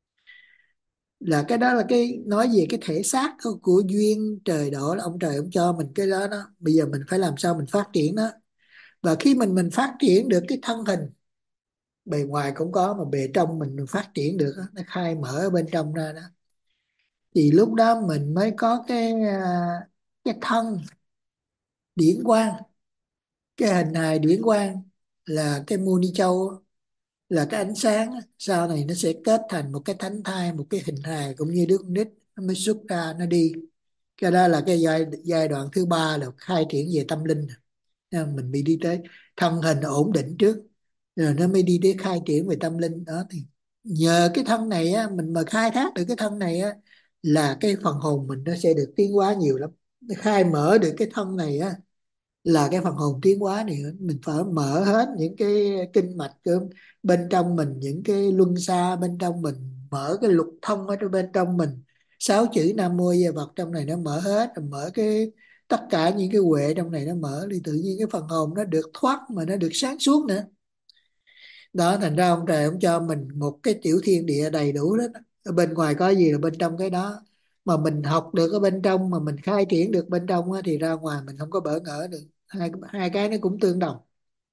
Là cái đó là cái nói về cái thể xác của duyên trời đổ, là ông trời ông cho mình cái đó đó, bây giờ mình phải làm sao mình phát triển nó. Và khi mình phát triển được cái thân hình, bề ngoài cũng có mà bề trong mình phát triển được á, nó khai mở ở bên trong ra đó, thì lúc đó mình mới có cái thân điển quang. Cái hình hài điển quang là cái mô ni châu, là cái ánh sáng á, sau này nó sẽ kết thành một cái thánh thai, một cái hình hài cũng như đứa con nít, nó mới xuất ra nó đi. Cái đó là cái giai đoạn thứ ba, là khai triển về tâm linh. Mình bị đi tới thân hình ổn định trước, rồi nó mới đi đến khai triển về tâm linh đó. Thì nhờ cái thân này á, mình mà khai thác được cái thân này á, là cái phần hồn mình nó sẽ được tiến hóa nhiều lắm. Nó khai mở được cái thân này á, là cái phần hồn tiến hóa này. Mình phải mở hết những cái kinh mạch của bên trong mình, những cái luân xa bên trong mình, mở cái lục thông ở trong bên trong mình, sáu chữ Nam Mô Di Phật trong này nó mở hết, rồi mở cái tất cả những cái huệ trong này nó mở, thì tự nhiên cái phần hồn nó được thoát, mà nó được sáng suốt nữa. Đó, thành ra ông trời ông cho mình một cái tiểu thiên địa đầy đủ hết á. Ở bên ngoài có gì là bên trong cái đó, mà mình học được ở bên trong, mà mình khai triển được bên trong á, thì ra ngoài mình không có bỡ ngỡ được. Hai cái nó cũng tương đồng.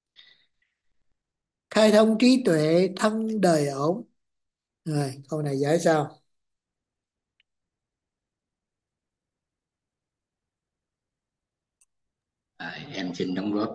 Khai thông trí tuệ, thân đời ổn. Rồi câu này giải sao? Em xin đóng góp.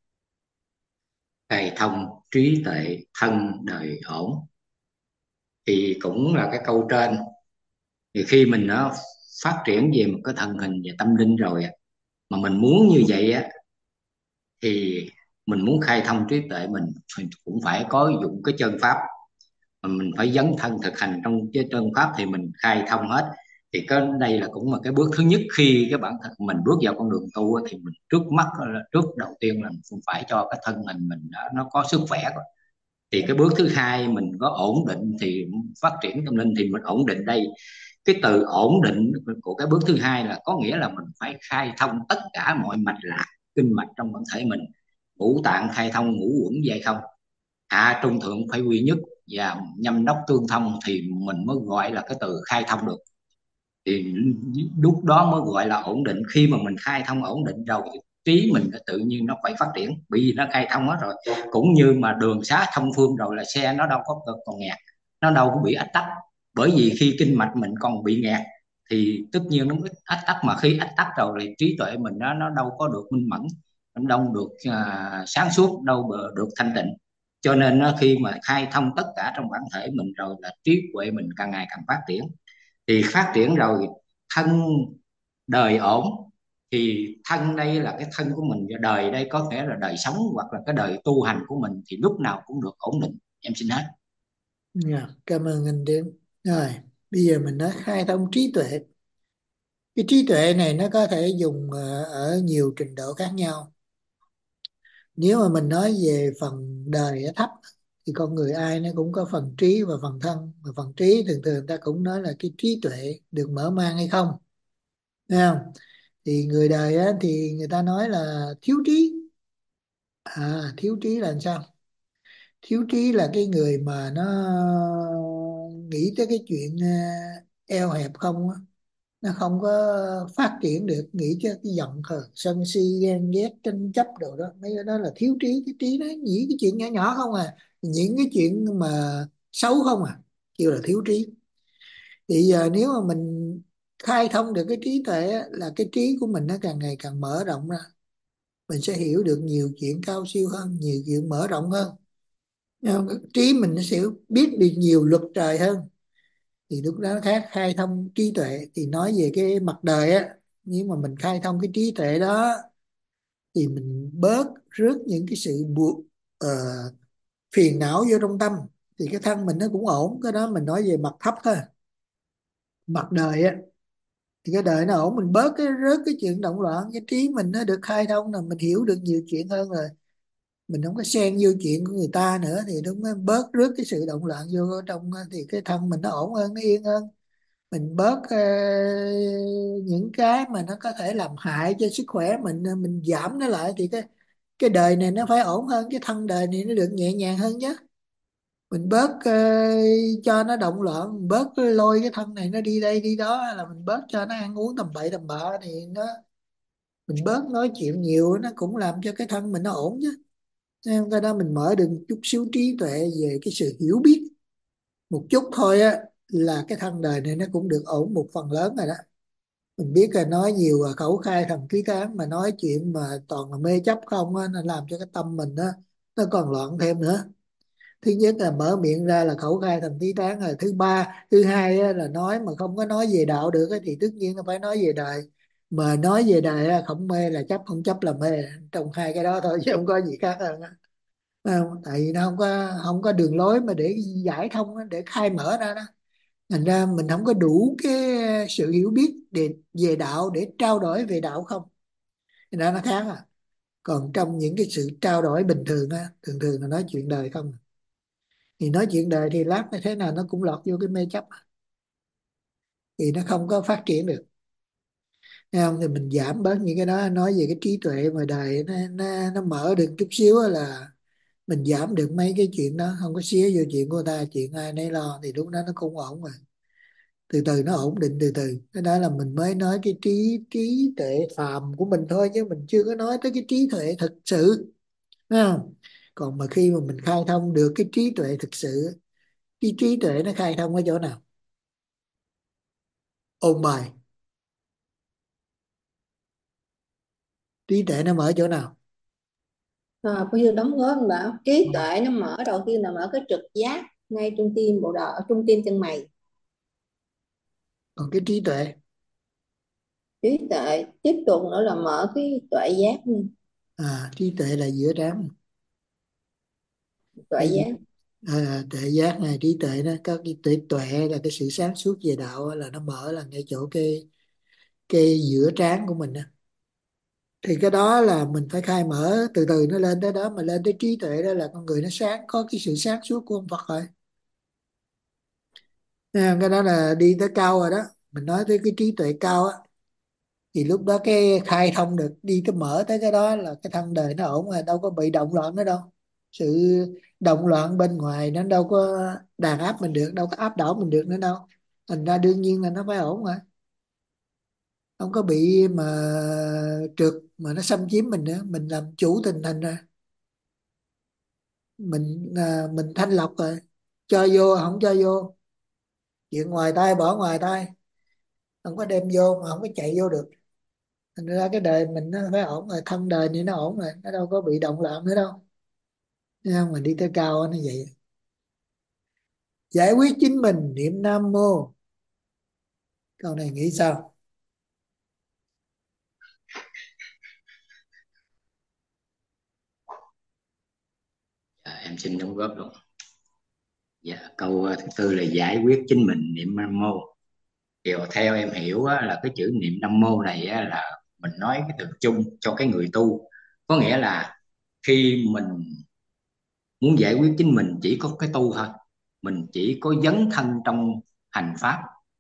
Khai thông trí tuệ, thân đời ổn, thì cũng là cái câu trên. Thì khi mình nó phát triển về một cái thân hình và tâm linh rồi á, mà mình muốn như vậy á, thì mình muốn khai thông trí tuệ mình cũng phải có dụng cái chân pháp, mà mình phải dấn thân thực hành trong cái chân pháp thì mình khai thông hết. Thì cái đây là cũng là cái bước thứ nhất, khi cái bản thân mình bước vào con đường tu á, thì mình trước mắt trước đầu tiên là mình phải cho cái thân hình mình nó có sức khỏe. Thì cái bước thứ hai mình có ổn định thì phát triển tâm linh thì mình ổn định đây. Cái từ ổn định của cái bước thứ hai là có nghĩa là mình phải khai thông tất cả mọi mạch lạc kinh mạch trong bản thể mình, ngũ tạng khai thông, ngũ quẩn dây không, hạ trung thượng phải quy nhất, và nhâm đốc tương thông, thì mình mới gọi là cái từ khai thông được. Thì lúc đó mới gọi là ổn định. Khi mà mình khai thông ổn định rồi, trí mình tự nhiên nó phải phát triển, bởi vì nó khai thông hết rồi. Cũng như mà đường xá thông phương rồi là xe nó đâu có còn nghẹt, nó đâu có bị ách tắc. Bởi vì khi kinh mạch mình còn bị nghẹt thì tất nhiên nó ách tắc, mà khi ách tắc rồi thì trí tuệ mình nó đâu có được minh mẫn, nó đâu được sáng suốt, đâu được thanh tịnh. Cho nên khi mà khai thông tất cả trong bản thể mình rồi là trí tuệ mình càng ngày càng phát triển. Thì phát triển rồi, thân đời ổn, thì thân đây là cái thân của mình, và đời đây có thể là đời sống hoặc là cái đời tu hành của mình, thì lúc nào cũng được ổn định. Em xin hết. Dạ, cảm ơn anh Tiến. Rồi bây giờ mình nói khai thông trí tuệ. Cái trí tuệ này nó có thể dùng ở nhiều trình độ khác nhau. Nếu mà mình nói về phần đời ở thấp thì con người ai nó cũng có phần trí và phần thân, và phần trí thường thường người ta cũng nói là cái trí tuệ được mở mang hay không, thấy không? Thì người đời á, thì người ta nói là thiếu trí. Thiếu trí là làm sao? Thiếu trí là cái người mà nó nghĩ tới cái chuyện eo hẹp không á, nó không có phát triển được, nghĩ cho cái giận hờn sân si ghen ghét tranh chấp đồ đó, mấy cái đó là thiếu trí. Cái trí nó nghĩ cái chuyện nhỏ nhỏ không à, những cái chuyện mà xấu không à, kêu là thiếu trí. Thì giờ nếu mà mình khai thông được cái trí tuệ á, là cái trí của mình nó càng ngày càng mở rộng ra, mình sẽ hiểu được nhiều chuyện cao siêu hơn, nhiều chuyện mở rộng hơn. Nhưng mà cái trí mình nó sẽ biết được nhiều luật trời hơn, thì lúc đó khác. Khai thông trí tuệ thì nói về cái mặt đời á, nhưng mà mình khai thông cái trí tuệ đó thì mình bớt rước những cái sự buộc ờ, phiền não vô trong tâm, thì cái thân mình nó cũng ổn. Cái đó mình nói về mặt thấp thôi. Mặt đời á thì cái đời nó ổn, mình bớt cái rớt cái chuyện động loạn, cái trí mình nó được khai thông là mình hiểu được nhiều chuyện hơn rồi, mình không có xen vô chuyện của người ta nữa, thì đúng mới bớt rước cái sự động loạn vô trong, thì cái thân mình nó ổn hơn, nó yên hơn. Mình bớt những cái mà nó có thể làm hại cho sức khỏe mình giảm nó lại, thì cái đời này nó phải ổn hơn, cái thân đời này nó được nhẹ nhàng hơn chứ. Mình bớt cho nó động loạn, mình bớt lôi cái thân này nó đi đây đi đó, hay là mình bớt cho nó ăn uống tầm bậy tầm bạ, thì mình bớt nói chuyện nhiều, nó cũng làm cho cái thân mình nó ổn chứ. Nên cái đó mình mở được một chút xíu trí tuệ về cái sự hiểu biết một chút thôi á, là cái thân đời này nó cũng được ổn một phần lớn rồi đó. Mình biết là nói nhiều là khẩu khai thầm khí tán, mà nói chuyện mà toàn là mê chấp không á, nó làm cho cái tâm mình nó còn loạn thêm nữa. Thứ nhất là mở miệng ra là khẩu khai thầm khí tán, rồi thứ hai á, là nói mà không có nói về đạo được á, thì tất nhiên nó phải nói về đời. Mà nói về đời á, không mê là chấp, không chấp là mê, trong hai cái đó thôi chứ không có gì khác hơn á. Phải không? Tại vì nó không có đường lối mà để giải thông á, để khai mở ra đó. Thành ra mình không có đủ cái sự hiểu biết về đạo để trao đổi về đạo không. Thành ra nó khác à. Còn trong những cái sự trao đổi bình thường á, thường thường là nói chuyện đời không. Thì nói chuyện đời thì lát như thế nào nó cũng lọt vô cái mê chấp, thì nó không có phát triển được. Thấy không? Thì mình giảm bớt những cái đó, nói về cái trí tuệ mà đời nó mở được chút xíu á, là mình giảm được mấy cái chuyện đó, không có xía vô chuyện của người ta, chuyện ai nấy lo, thì lúc đó nó cũng ổn rồi. Từ từ nó ổn định từ từ. Cái đó là mình mới nói cái trí trí tuệ phàm của mình thôi, chứ mình chưa có nói tới cái trí tuệ thực sự. Thấy không? Còn mà khi mà mình khai thông được cái trí tuệ thực sự, cái trí tuệ nó khai thông ở chỗ nào? Ôn bài. Trí tuệ nó mở chỗ nào? Có như đóng góp mình bảo trí tuệ nó mở đầu tiên là mở cái trực giác ngay trung tim bộ đầu, ở trung tim chân mày. Còn cái trí tuệ? Trí tuệ tiếp tục nữa là mở cái tuệ giác, Trí tuệ là giữa trán. tuệ Cái gì? giác. Tuệ giác này, trí tuệ đó, có cái tuệ tuệ là cái sự sáng suốt về đạo á, là nó mở là ngay chỗ cái giữa trán của mình đó. Thì cái đó là mình phải khai mở từ từ nó lên tới đó, mà lên tới trí tuệ đó là con người nó sáng, có cái sự sáng suốt của ông Phật rồi. Cái đó là đi tới cao rồi đó. Mình nói tới cái trí tuệ cao á, thì lúc đó cái khai thông được, đi tới mở tới cái đó là cái thân đời nó ổn rồi, đâu có bị động loạn nữa đâu. Sự động loạn bên ngoài nó đâu có đàn áp mình được, đâu có áp đảo mình được nữa đâu. Thành ra đương nhiên là nó phải ổn rồi, không có bị mà trượt mà nó xâm chiếm mình nữa. Mình làm chủ tình hình rồi, mình thanh lọc rồi, cho vô không cho vô, chuyện ngoài tay bỏ ngoài tay, không có đem vô mà không có chạy vô được. Thành ra cái đời mình nó phải ổn rồi, thân đời này nó ổn rồi, nó đâu có bị động loạn nữa đâu. Thấy không? Mình đi tới cao nó vậy. Giải quyết chính mình, niệm Nam Mô. Câu này nghĩ sao? Em xin đóng góp luôn. Dạ, câu thứ tư là giải quyết chính mình, niệm Nam Mô. Theo em hiểu á, là cái chữ niệm Nam Mô này á, là mình nói cái tượng trưng cho cái người tu. Có nghĩa là khi mình muốn giải quyết chính mình chỉ có cái tu thôi, mình chỉ có dấn thân trong hành pháp,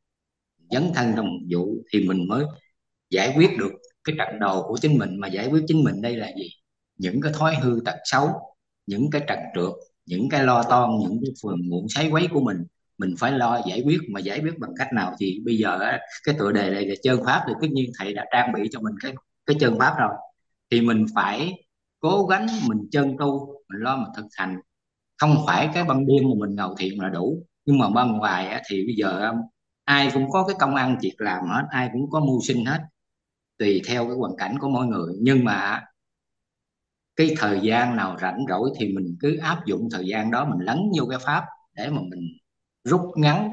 dấn thân trong một vụ thì mình mới giải quyết được cái trận đồ của chính mình. Mà giải quyết chính mình đây là gì? Những cái thói hư tật xấu, những cái trần trượt, những cái lo toan, những cái phiền muộn sấy quấy của mình phải lo giải quyết. Mà giải quyết bằng cách nào? Thì bây giờ á, cái tựa đề này là chân pháp, thì tất nhiên thầy đã trang bị cho mình cái chân pháp rồi, thì mình phải cố gắng mình chân tu, mình lo mình thực hành. Không phải cái ban đêm mà mình ngồi thiền là đủ, nhưng mà ban ngoài á, thì bây giờ ai cũng có cái công ăn việc làm hết, ai cũng có mưu sinh hết, tùy theo cái hoàn cảnh của mỗi người. Nhưng mà cái thời gian nào rảnh rỗi thì mình cứ áp dụng thời gian đó, mình lấn vô cái pháp để mà mình rút ngắn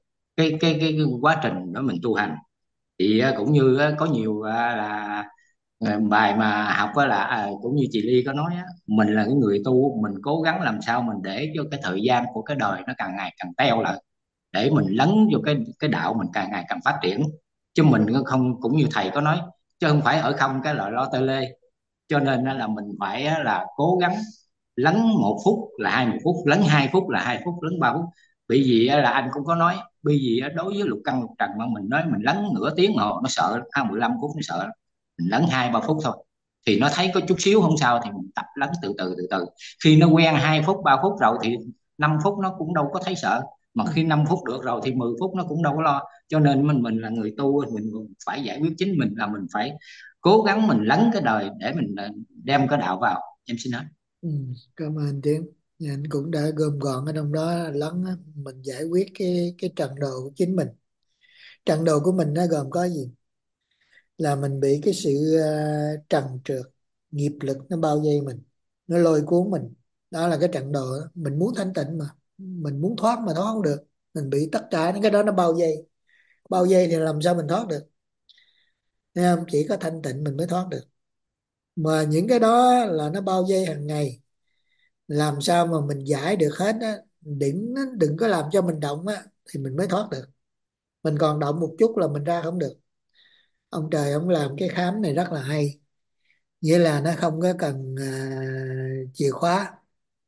cái quá trình đó mình tu hành. Thì cũng như có nhiều là bài mà học á, là cũng như chị Ly có nói á, mình là cái người tu, mình cố gắng làm sao mình để cho cái thời gian của cái đời nó càng ngày càng teo lại, để mình lấn vô cái đạo mình càng ngày càng phát triển. Chứ mình không, cũng như thầy có nói, chứ không phải ở không cái là lo tơ lê. Cho nên là mình phải là cố gắng lấn 1 phút là 20 phút, lấn 2 phút là 2 phút, lấn 3 phút. Bởi vì là anh cũng có nói, bởi vì đối với lục căn lục trần mà mình nói mình lấn nửa tiếng hồ nó sợ, 15 phút nó sợ. Mình lấn 2 3 phút thôi, thì nó thấy có chút xíu không sao, thì mình tập lấn từ từ từ từ. Khi nó quen 2 phút 3 phút rồi thì 5 phút nó cũng đâu có thấy sợ. Mà khi 5 phút được rồi thì 10 phút nó cũng đâu có lo. Cho nên mình là người tu, mình phải giải quyết chính mình, là mình phải cố gắng mình lấn cái đời để mình đem cái đạo vào. Em xin hết. Ừ, cảm ơn Tiến. Dạ, anh cũng đã gom gọn ở trong đó lắng á, mình giải quyết cái trận đồ của chính mình. Trận đồ của mình nó gồm có gì? Là mình bị cái sự trần trượt, nghiệp lực nó bao vây mình, nó lôi cuốn mình. Đó là cái trận đồ đó. Mình muốn thanh tịnh mà, mình muốn thoát mà thoát không được. Mình bị tất cả những cái đó nó bao vây. Bao vây thì làm sao mình thoát được? Thấy không? Chỉ có thanh tịnh mình mới thoát được. Mà những cái đó là nó bao vây hàng ngày, làm sao mà mình giải được hết á. Đừng có làm cho mình động á thì mình mới thoát được. Mình còn động một chút là mình ra không được. Ông trời ông làm cái khám này rất là hay, nghĩa là nó không có cần chìa khóa,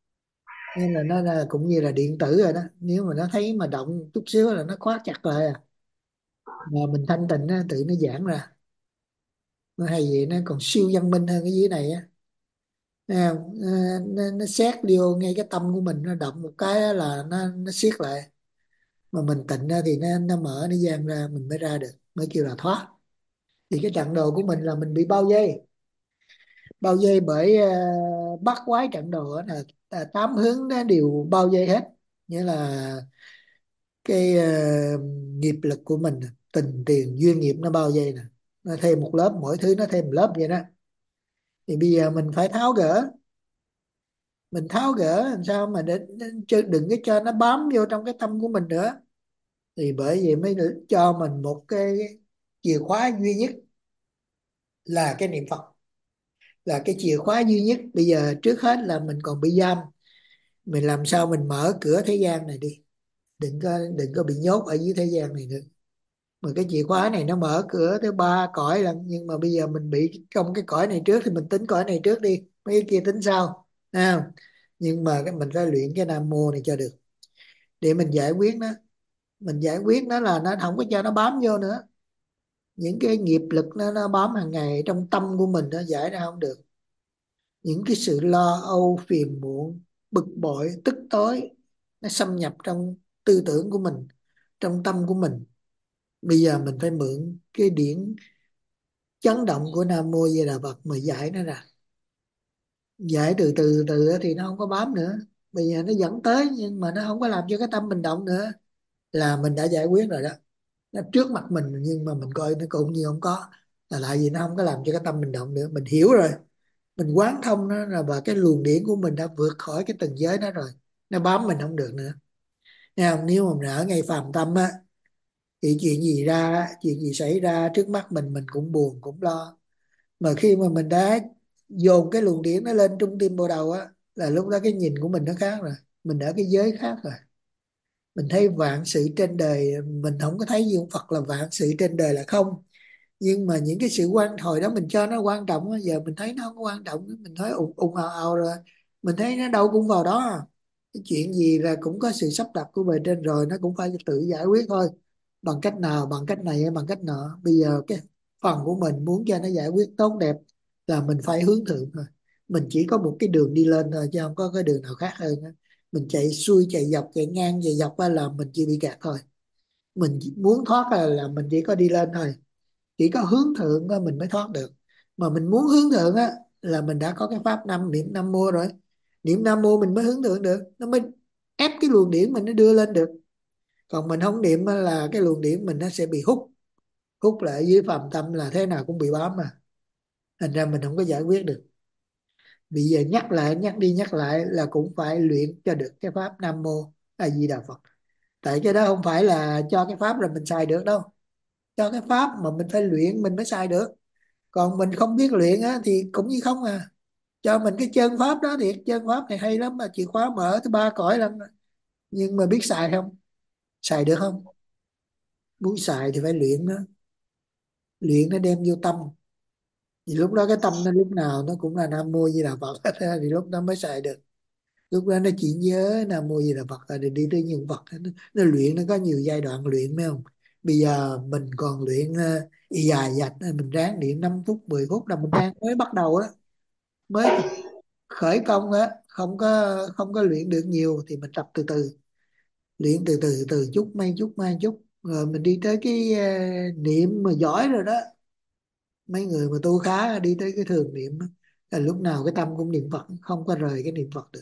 nên là nó là cũng như là điện tử rồi đó. Nếu mà nó thấy mà động chút xíu là nó khóa chặt lại à. Mà mình thanh tịnh á, tự nó giãn ra. Nó hay vậy, nó còn siêu văn minh hơn cái dưới này á. Thấy không? Nó xét vô ngay cái tâm của mình, nó động một cái á là nó siết lại. Mà mình tịnh ra thì nó mở, nó giang ra, mình mới ra được, mới kêu là thoát. Thì cái trận đồ của mình là mình bị bao vây, bao vây bởi bát quái trận đồ á, là 8 hướng nó đều bao vây hết. Nghĩa là cái nghiệp lực của mình nè, tình tiền duyên nghiệp nó bao vây nè, nó thêm một lớp, mỗi thứ nó thêm một lớp vậy đó. Thì bây giờ mình phải tháo gỡ. Mình tháo gỡ làm sao mà chứ đừng có cho nó bám vô trong cái tâm của mình nữa. Thì bởi vậy mới được cho mình một cái chìa khóa duy nhất là cái niệm Phật, là cái chìa khóa duy nhất. Bây giờ trước hết là mình còn bị giam, mình làm sao mình mở cửa thế gian này đi, đừng có bị nhốt ở dưới thế gian này nữa. Mà cái chìa khóa này nó mở cửa tới 3 cõi lần, nhưng mà bây giờ mình bị trong cái cõi này trước thì mình tính cõi này trước đi, mấy cái kia tính sau. À, nhưng mà mình phải luyện cái Nam Mô này cho được, để mình giải quyết nó. Mình giải quyết nó là nó không có cho nó bám vô nữa. Những cái nghiệp lực nó bám hàng ngày trong tâm của mình, nó giải ra không được. Những cái sự lo âu phiền muộn, bực bội, tức tối, nó xâm nhập trong tư tưởng của mình, trong tâm của mình. Bây giờ mình phải mượn cái điển chấn động của Nam Mô Di Đà Phật mà giải nó ra. Giải từ từ từ thì nó không có bám nữa. Bây giờ nó dẫn tới nhưng mà nó không có làm cho cái tâm mình động nữa, là mình đã giải quyết rồi đó. Nó trước mặt mình nhưng mà mình coi nó cũng như không có, là tại vì nó không có làm cho cái tâm mình động nữa. Mình hiểu rồi, mình quán thông nó là, và cái luồng điển của mình đã vượt khỏi cái tầng giới đó rồi, nó bám mình không được nữa. Thấy không? Nếu mà mình ở ngay phàm tâm á thì chuyện gì xảy ra trước mắt mình cũng buồn cũng lo. Mà khi mà mình đã dồn cái luồng điển nó lên trung tim bộ đầu á, là lúc đó cái nhìn của mình nó khác rồi, mình ở cái giới khác rồi. Mình thấy vạn sự trên đời, mình không có thấy gì ông Phật là vạn sự trên đời là không, nhưng mà những cái sự hồi đó mình cho nó quan trọng á, giờ mình thấy nó không có quan trọng, mình thấy ùng ùng ào ào rồi, mình thấy nó đâu cũng vào đó à. Cái chuyện gì là cũng có sự sắp đặt của bề trên rồi, nó cũng phải tự giải quyết thôi, bằng cách nào, bằng cách này hay bằng cách nọ. Bây giờ cái phần của mình muốn cho nó giải quyết tốt đẹp là mình phải hướng thượng thôi, mình chỉ có một cái đường đi lên thôi chứ không có cái đường nào khác hơn á. Mình chạy xuôi chạy dọc chạy ngang chạy dọc á là mình chỉ bị kẹt thôi. Mình muốn thoát là mình chỉ có đi lên thôi, chỉ có hướng thượng á mình mới thoát được. Mà mình muốn hướng thượng á là mình đã có cái pháp năm niệm nam mô rồi, niệm nam mô mình mới hướng thượng được, nó mới ép cái luồng điển mình nó đưa lên được. Còn mình không niệm á là cái luồng điển mình nó sẽ bị hút, hút lại dưới phàm tâm là thế nào cũng bị bám mà, thành ra mình không có giải quyết được. Bây giờ nhắc lại nhắc đi nhắc lại là cũng phải luyện cho được cái pháp nam mô A Di Đà Phật. Tại cái đó không phải là cho cái pháp rồi mình xài được đâu, cho cái pháp mà mình phải luyện mình mới xài được. Còn mình không biết luyện á thì cũng như không à. Cho mình cái chân pháp đó, thiệt chân pháp này hay lắm mà chìa khóa mở tới ba cõi lắm, nhưng mà biết xài không, xài được không? Muốn xài thì phải luyện nó, luyện nó đem vô tâm, thì lúc đó cái tâm nó lúc nào nó cũng là nam mô di đà phật hết á, thì lúc đó mới xài được. Lúc đó nó chỉ nhớ nam mô di đà phật rồi đi tới nhân vật, nó luyện, nó có nhiều giai đoạn luyện phải không? Bây giờ mình còn luyện dài dạch, mình ráng luyện 5 phút 10 phút là mình đang mới bắt đầu đó, mới khởi công á, không có luyện được nhiều thì mình tập từ từ, luyện từ từ từ chút mấy chút mấy chút rồi mình đi tới cái niệm mà giỏi rồi đó. Mấy người mà tu khá đi tới cái thường niệm á, là lúc nào cái tâm cũng niệm Phật, không có rời cái niệm Phật được.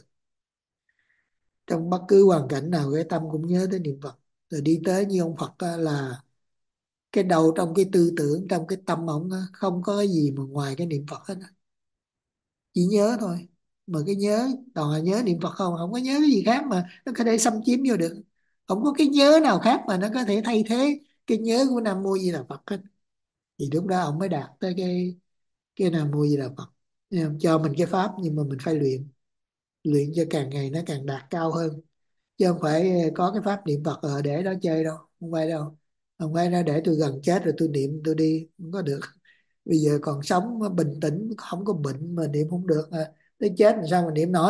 Trong bất cứ hoàn cảnh nào cái tâm cũng nhớ tới niệm Phật. Rồi đi tới như ông Phật á, là cái đầu trong cái tư tưởng trong cái tâm ông á, không có cái gì mà ngoài cái niệm Phật hết á. Chỉ nhớ thôi, mà cái nhớ toàn là nhớ niệm Phật không, không có nhớ cái gì khác mà nó có thể xâm chiếm vô được. Không có cái nhớ nào khác mà nó có thể thay thế cái nhớ của Nam Mô Di Đà Phật hết. Thì lúc đó ông mới đạt tới cái Nam Mô Di Đà Phật. Thấy không? Cho mình cái pháp nhưng mà mình phải luyện, luyện cho càng ngày nó càng đạt cao hơn, chứ không phải có cái pháp niệm Phật ở để đó chơi đâu, không phải đâu. Không phải nó để tôi gần chết rồi tôi niệm tôi đi, không có được. Bây giờ còn sống bình tĩnh không có bệnh mà niệm không được à. Tới chết làm sao mà niệm nổi.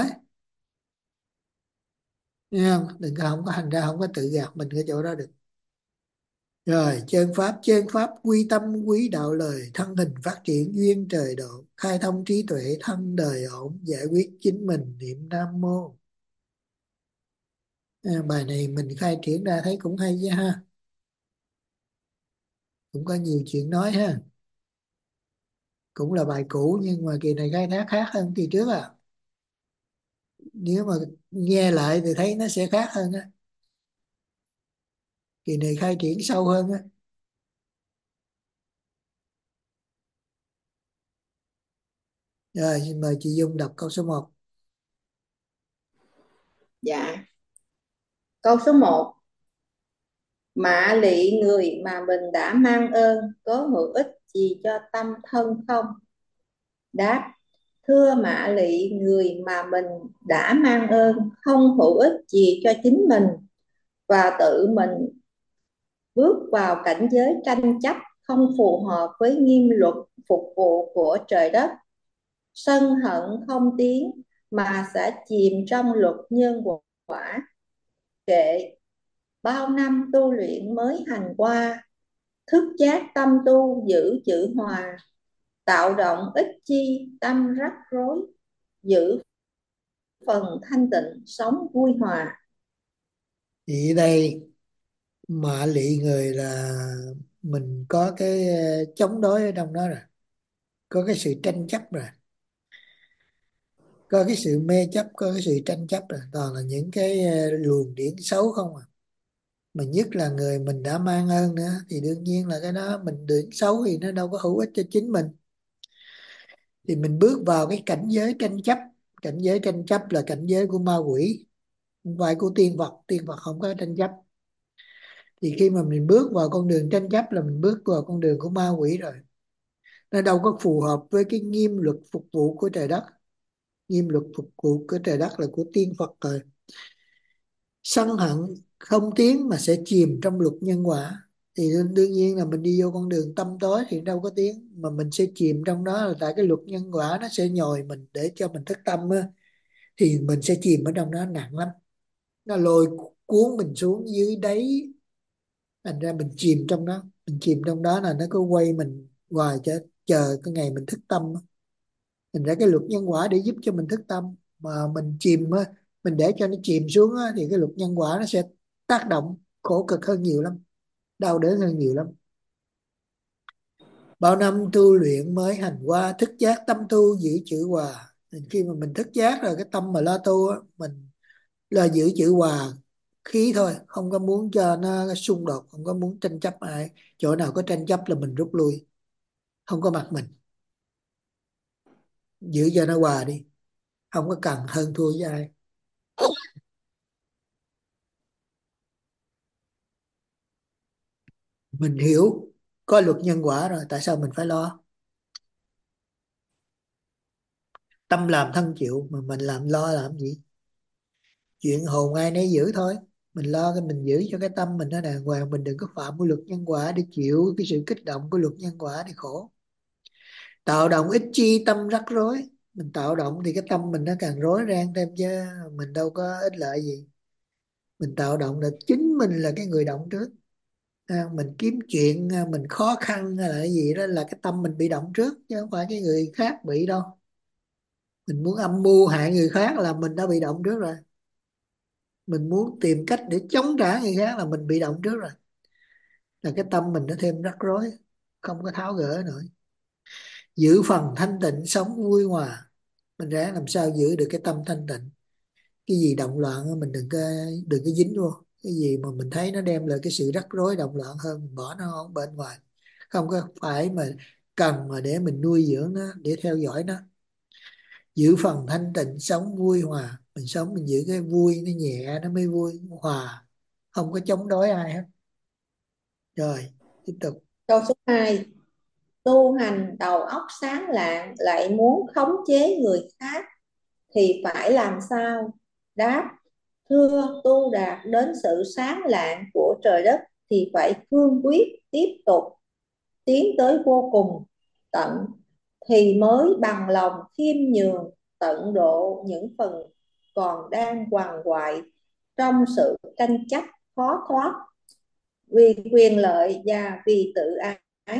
Nghe không? Đừng có, không có, hành ra không có tự gạt mình cái chỗ đó được. Rồi chân pháp quy tâm quý đạo lời, thân hình phát triển duyên trời độ, khai thông trí tuệ thân đời ổn, giải quyết chính mình niệm nam mô. Bài này mình khai triển ra thấy cũng hay chứ ha, cũng có nhiều chuyện nói ha. Cũng là bài cũ nhưng mà kỳ này khai thác khác hơn kỳ trước à. Nếu mà nghe lại thì thấy nó sẽ khác hơn á, kỳ này khai triển sâu hơn á. Rồi xin mời chị Dung đọc câu số 1. Dạ, câu số 1: Mạ lị người mà mình đã mang ơn có hữu ích gì cho tâm thân không? Đáp: Thưa Mạ lị, người mà mình đã mang ơn không hữu ích gì cho chính mình, và tự mình bước vào cảnh giới tranh chấp không phù hợp với nghiêm luật phục vụ của trời đất. Sân hận không tiến mà sẽ chìm trong luật nhân quả. Kệ bao năm tu luyện mới hành qua, thức giác tâm tu giữ chữ hòa, tạo động ích chi tâm rắc rối, giữ phần thanh tịnh sống vui hòa. Thì đây mạ lị người là mình có cái chống đối ở trong đó rồi, có cái sự tranh chấp rồi, có cái sự mê chấp, có cái sự tranh chấp rồi, toàn là những cái luồng điển xấu không à. Mà nhất là người mình đã mang ơn nữa thì đương nhiên là cái đó mình điển xấu thì nó đâu có hữu ích cho chính mình. Thì mình bước vào cái cảnh giới tranh chấp. Cảnh giới tranh chấp là cảnh giới của ma quỷ, không phải của tiên Phật. Tiên Phật không có tranh chấp. Thì khi mà mình bước vào con đường tranh chấp là mình bước vào con đường của ma quỷ rồi. Nó đâu có phù hợp với cái nghiêm luật phục vụ của trời đất. Nghiêm luật phục vụ của trời đất là của tiên Phật rồi. Sân hận không tiến mà sẽ chìm trong luật nhân quả. Thì đương nhiên là mình đi vô con đường tăm tối thì đâu có tiến, mà mình sẽ chìm trong đó là tại cái luật nhân quả nó sẽ nhồi mình để cho mình thức tâm á, thì mình sẽ chìm ở trong đó nặng lắm, nó lôi cuốn mình xuống dưới đáy. Thành ra mình chìm trong đó, mình chìm trong đó là nó cứ quay mình hoài cho chờ cái ngày mình thức tâm á. Thành ra cái luật nhân quả để giúp cho mình thức tâm, mà mình chìm á, mình để cho nó chìm xuống á, thì cái luật nhân quả nó sẽ tác động khổ cực hơn nhiều lắm, đau đớn hơn nhiều lắm. Bao năm tu luyện mới hành qua, thức giác tâm tu giữ chữ hòa. Thì khi mà mình thức giác rồi, cái tâm mà lo tu á, mình là giữ chữ hòa khí thôi, không có muốn cho nó xung đột, không có muốn tranh chấp ai. Chỗ nào có tranh chấp là mình rút lui, không có mặt mình, giữ cho nó hòa đi, không có cần hơn thua với ai. Mình hiểu có luật nhân quả rồi, tại sao mình phải lo? Tâm làm thân chịu, mà mình làm lo làm gì? Chuyện hồn ai nấy giữ thôi. Mình lo cái mình giữ cho cái tâm mình nó đàng hoàng, mình đừng có phạm cái luật nhân quả để chịu cái sự kích động của luật nhân quả để khổ. Tạo động ít chi tâm rắc rối. Mình tạo động thì cái tâm mình nó càng rối ren thêm chứ, mình đâu có ích lợi gì. Mình tạo động là chính mình là cái người động trước. Mình kiếm chuyện, mình khó khăn hay là cái gì đó là cái tâm mình bị động trước, chứ không phải cái người khác bị đâu. Mình muốn âm mưu hại người khác là mình đã bị động trước rồi. Mình muốn tìm cách để chống trả người khác là mình bị động trước rồi. Là cái tâm mình nó thêm rắc rối, không có tháo gỡ nổi. Giữ phần thanh tịnh sống vui hòa. Mình ráng làm sao giữ được cái tâm thanh tịnh. Cái gì động loạn á, mình đừng có dính vô. Cái gì mà mình thấy nó đem lại cái sự rắc rối động loạn hơn, mình bỏ nó ở bên ngoài. Không có phải mà cần mà để mình nuôi dưỡng nó, để theo dõi nó. Giữ phần thanh tịnh sống vui hòa. Mình sống mình giữ cái vui, nó nhẹ nó mới vui, hòa, không có chống đối ai hết. Rồi tiếp tục. Câu số 2: tu hành đầu óc sáng lạng lại muốn khống chế người khác thì phải làm sao? Đáp: thưa, tu đạt đến sự sáng lạng của trời đất thì phải cương quyết tiếp tục tiến tới vô cùng tận, thì mới bằng lòng khiêm nhường tận độ những phần còn đang quằn quại trong sự tranh chấp khó thoát vì quyền lợi và vì tự ái.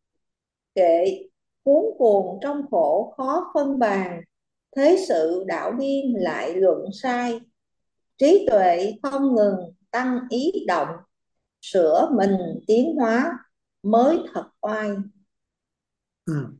Kệ cuốn cuồng trong khổ khó phân bàn, thế sự đảo điên lại luận sai, trí tuệ không ngừng tăng ý động, sửa mình tiến hóa mới thật oai. Ừ.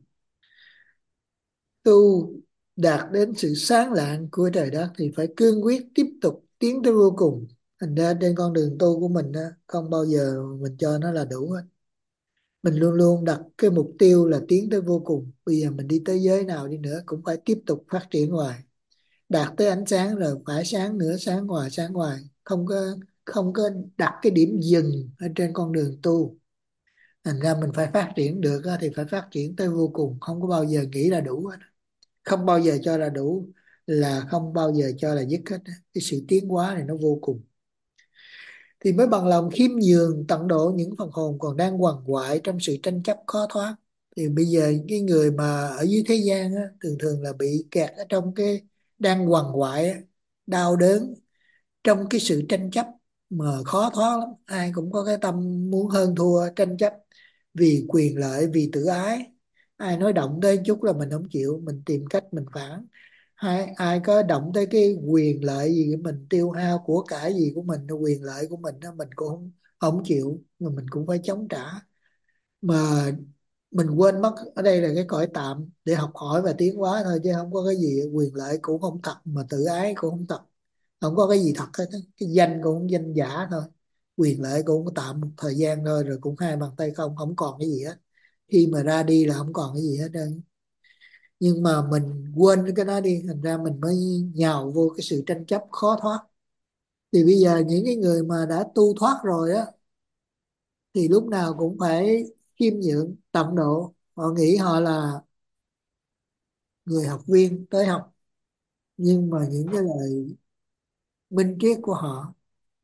Tu đạt đến sự sáng lạng của trời đất thì phải cương quyết tiếp tục tiến tới vô cùng. Thành ra trên con đường tu của mình á, không bao giờ mình cho nó là đủ hết. Mình luôn luôn đặt cái mục tiêu là tiến tới vô cùng. Bây giờ mình đi tới giới nào đi nữa cũng phải tiếp tục phát triển hoài. Đạt tới ánh sáng rồi phải sáng nữa, sáng hoài. Không có đặt cái điểm dừng ở trên con đường tu. Thành ra mình phải phát triển được á, thì phải phát triển tới vô cùng, không có bao giờ nghĩ là đủ hết. Không bao giờ cho là đủ, là không bao giờ cho là dứt hết. Cái sự tiến hóa này nó vô cùng, thì mới bằng lòng khiêm nhường tận độ những phần hồn còn đang quằn quại trong sự tranh chấp khó thoát. Thì bây giờ cái người mà ở dưới thế gian á, thường thường là bị kẹt ở trong cái đang quằn quại á, đau đớn trong cái sự tranh chấp mà khó thoát lắm. Ai cũng có cái tâm muốn hơn thua, tranh chấp vì quyền lợi, vì tự ái. Ai nói động tới chút là mình không chịu, mình tìm cách mình phản. Ai có động tới cái quyền lợi gì của mình, tiêu hao của cải gì của mình, quyền lợi của mình đó, mình cũng không chịu, mà mình cũng phải chống trả. Mà mình quên mất ở đây là cái cõi tạm để học hỏi và tiến hóa thôi, chứ không có cái gì quyền lợi cũng không thật, mà tự ái cũng không thật. Không có cái gì thật hết á. Cái danh cũng danh giả thôi, quyền lợi cũng tạm một thời gian thôi, rồi cũng hai bàn tay không, không còn cái gì hết. Khi mà ra đi là không còn cái gì hết trơn. Nhưng mà mình quên cái đó đi, thành ra mình mới nhào vô cái sự tranh chấp khó thoát. Thì bây giờ những cái người mà đã tu thoát rồi á, thì lúc nào cũng phải khiêm nhượng tận độ. Họ nghĩ họ là người học viên tới học, nhưng mà những cái lời minh triết của họ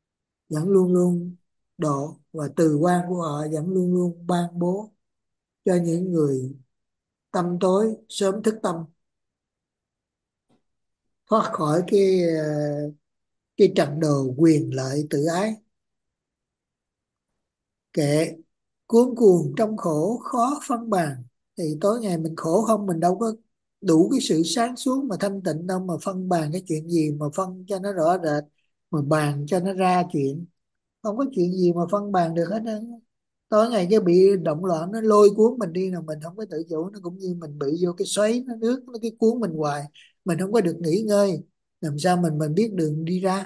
vẫn luôn luôn độ, và từ quan của họ vẫn luôn luôn ban bố cho những người tâm tối sớm thức tâm, thoát khỏi cái trận đồ quyền lợi tự ái. Kệ, cuống cuồng trong khổ khó phân bàn. Thì tối ngày mình khổ không, mình đâu có đủ cái sự sáng suốt mà thanh tịnh đâu mà phân bàn cái chuyện gì mà phân cho nó rõ rệt, mà bàn cho nó ra chuyện. Không có chuyện gì mà phân bàn được hết á. Tối ngày cái bị động loạn nó lôi cuốn mình đi, là mình không có tự chủ. Nó cũng như mình bị vô cái xoáy, nó nước nó cái cuốn mình hoài, mình không có được nghỉ ngơi. Làm sao mình biết đường đi ra.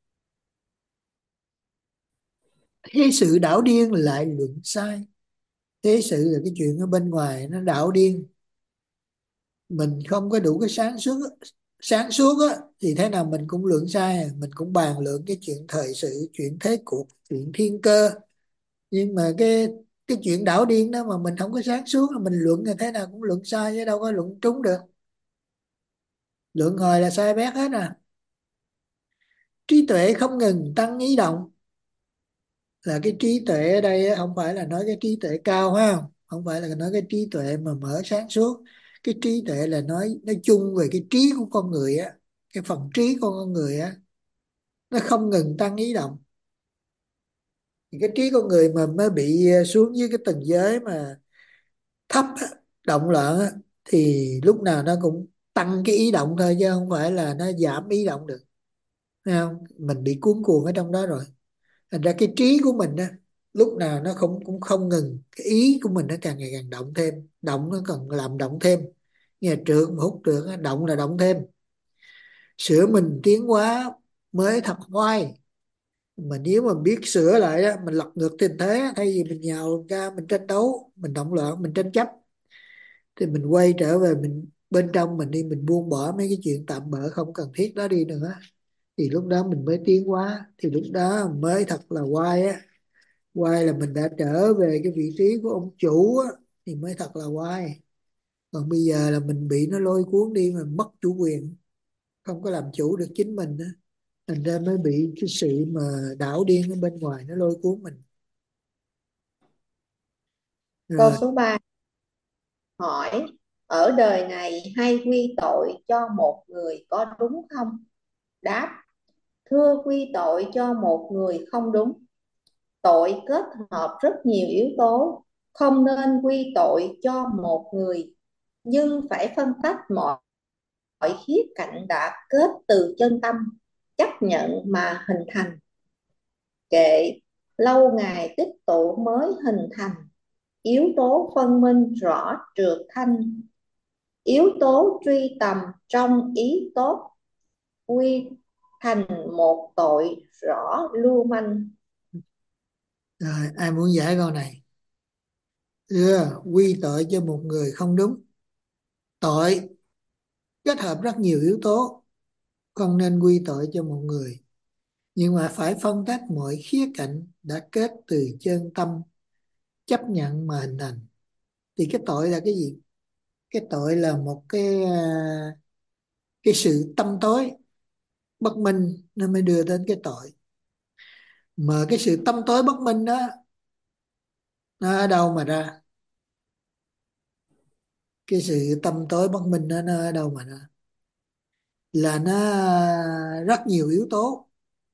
Thế sự đảo điên lại luận sai. Thế sự là cái chuyện ở bên ngoài nó đảo điên, mình không có đủ cái sáng suốt á, thì thế nào mình cũng luận sai mình cũng bàn luận cái chuyện thời sự, chuyện thế cuộc, chuyện thiên cơ. Nhưng mà cái chuyện đảo điên đó mà mình không có sáng suốt, là mình luận như thế nào cũng luận sai chứ đâu có luận trúng được. Luận hồi là sai bét hết à. Trí tuệ không ngừng tăng ý động. Là cái trí tuệ ở đây á, không phải là nói cái trí tuệ cao ha, không phải là nói cái trí tuệ mà mở sáng suốt. Cái trí tuệ là nói chung về cái trí của con người á, cái phần trí của con người á, nó không ngừng tăng ý động. Thì cái trí con người mà mới bị xuống dưới cái tầng giới mà thấp á, động loạn á, thì lúc nào nó cũng tăng cái ý động thôi, chứ không phải là nó giảm ý động được. Thấy không? Mình bị cuốn cuồng ở trong đó rồi. Thành ra cái trí của mình á, lúc nào nó cũng không ngừng, cái ý của mình nó càng ngày càng động thêm, động nó còn làm động thêm. Nghe trượt mà hút trượt á, động là động thêm. Sửa mình tiến hóa mới thật hoài. Mà nếu mà biết sửa lại á, mình lật ngược tình thế á, thay vì mình nhào ra mình tranh đấu, mình động loạn, mình tranh chấp, thì mình quay trở về mình bên trong mình đi, mình buông bỏ mấy cái chuyện tạm bợ không cần thiết đó đi nữa. Thì lúc đó mình mới tiến hóa, thì lúc đó mới thật là oai á. Oai là mình đã trở về cái vị trí của ông chủ á, thì mới thật là oai. Còn bây giờ là mình bị nó lôi cuốn đi mà mất chủ quyền, không có làm chủ được chính mình á. Thành ra mới bị cái sự mà đảo điên ở bên ngoài nó lôi cuốn mình. Câu Rồi. số 3 hỏi: ở đời này hay quy tội cho một người có đúng không? Đáp: thưa, quy tội cho một người không đúng. Tội kết hợp rất nhiều yếu tố, không nên quy tội cho một người, nhưng phải phân tách mọi khía cạnh đã kết từ chân tâm chấp nhận mà hình thành. Kệ, lâu ngày tích tụ mới hình thành, yếu tố phân minh rõ trượt thanh, yếu tố truy tầm trong ý tốt, quy thành một tội rõ lưu manh. Rồi, ai muốn giải câu này? Thưa, quy tội cho một người không đúng. Tội kết hợp rất nhiều yếu tố, không nên quy tội cho một người, nhưng mà phải phân tách mọi khía cạnh đã kết từ chân tâm chấp nhận mà hình thành. Thì cái tội là cái gì? Cái tội là một cái sự tâm tối bất minh, nó mới đưa đến cái tội. Mà cái sự tâm tối bất minh đó nó ở đâu mà ra? Cái sự tâm tối bất minh đó nó ở đâu mà ra? Là nó rất nhiều yếu tố.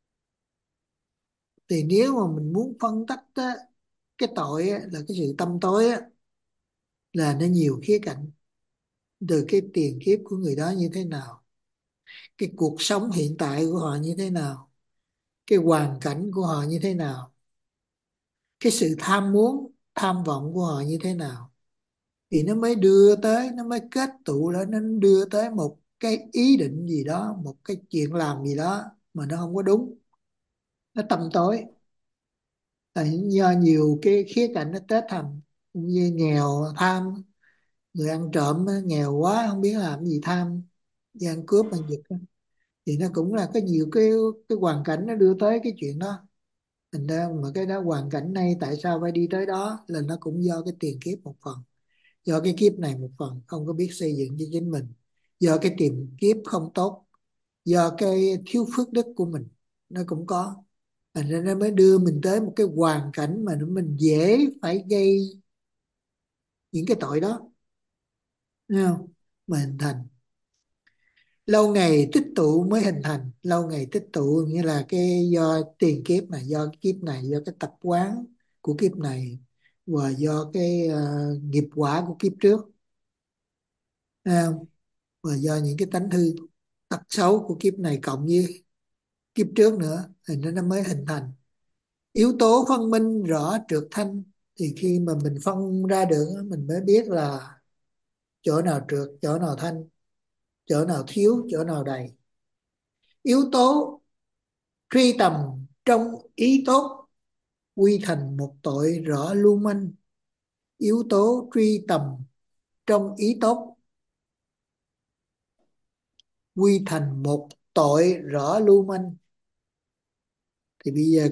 Thì nếu mà mình muốn phân tích á, cái tội á, là cái sự tâm tối á, là nó nhiều khía cạnh. Từ cái tiền kiếp của người đó như thế nào, cái cuộc sống hiện tại của họ như thế nào, cái hoàn cảnh của họ như thế nào, cái sự tham muốn tham vọng của họ như thế nào, thì nó mới đưa tới, nó mới kết tụ lên, nó đưa tới một cái ý định gì đó, một cái chuyện làm gì đó mà nó không có đúng, nó tâm tối. Là do nhiều cái khía cạnh nó kết thành, như nghèo tham, người ăn trộm á, nghèo quá không biết làm gì tham, đi ăn cướp ăn giật á. Thì nó cũng là có nhiều cái hoàn cảnh nó đưa tới cái chuyện đó. Thành ra mà cái đó hoàn cảnh này tại sao phải đi tới đó, là nó cũng do cái tiền kiếp một phần, do cái kiếp này một phần không có biết xây dựng cho chính mình, do cái tiền kiếp không tốt, do cái thiếu phước đức của mình, nó cũng có. thành ra nó mới đưa mình tới một cái hoàn cảnh mà mình dễ phải gây những cái tội đó, thấy không? Mà hình thành lâu ngày tích tụ mới hình thành, lâu ngày tích tụ nghĩa là cái do tiền kiếp này, do cái kiếp này, do cái tập quán của kiếp này, và do cái nghiệp quả của kiếp trước, thấy không? Và do những cái tánh hư tật xấu của kiếp này cộng với kiếp trước nữa thì nó mới hình thành yếu tố phân minh rõ trượt thanh. Thì khi mà mình phân ra được á, mình mới biết là chỗ nào trượt, chỗ nào thanh, chỗ nào thiếu, chỗ nào đầy. Yếu tố truy tầm trong ý tốt, quy thành một tội rõ lưu manh. Yếu tố truy tầm trong ý tốt, quy thành một tội rõ lưu manh. Thì bây giờ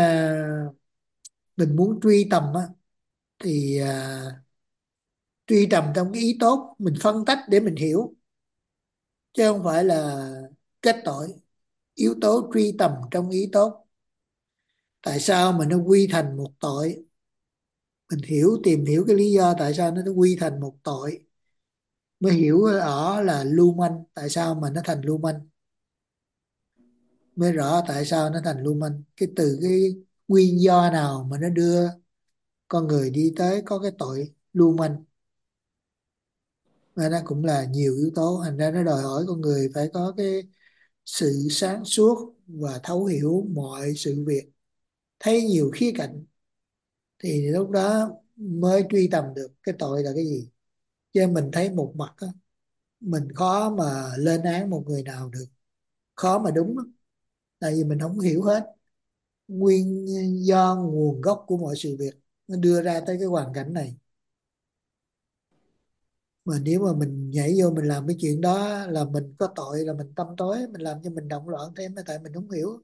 mình muốn truy tầm á, thì truy tầm trong cái ý tốt, mình phân tách để mình hiểu, chứ không phải là kết tội. Yếu tố truy tầm trong ý tốt, tại sao mà nó quy thành một tội, mình tìm hiểu cái lý do tại sao nó quy thành một tội, mới hiểu rõ là lưu manh, tại sao mà nó thành lưu manh, mới rõ tại sao nó thành lưu manh, từ cái nguyên do nào mà nó đưa con người đi tới có cái tội lưu manh. Và nó cũng là nhiều yếu tố, thành ra nó đòi hỏi con người phải có cái sự sáng suốt và thấu hiểu mọi sự việc, thấy nhiều khía cạnh, thì lúc đó mới truy tầm được cái tội là cái gì. Chứ mình thấy một mặt á, mình khó mà lên án một người nào được, khó mà đúng lắm. Tại vì mình không hiểu hết nguyên do nguồn gốc của mọi sự việc nó đưa ra tới cái hoàn cảnh này. Mà nếu mà mình nhảy vô mình làm cái chuyện đó là mình có tội, là mình tâm tối, mình làm cho mình động loạn thêm, là tại mình không hiểu.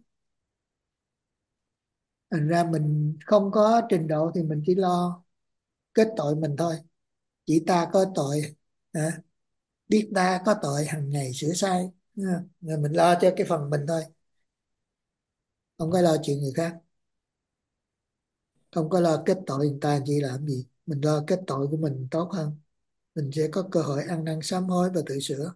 Thành ra mình không có trình độ thì mình chỉ lo kết tội mình thôi. Chỉ ta có tội, hả? Biết ta có tội hàng ngày sửa sai, ha. Rồi mình lo cho cái phần mình thôi, không có lo chuyện người khác, không có lo kết tội người ta chỉ làm gì. Mình lo kết tội của mình tốt hơn, mình sẽ có cơ hội ăn năn sám hối và tự sửa.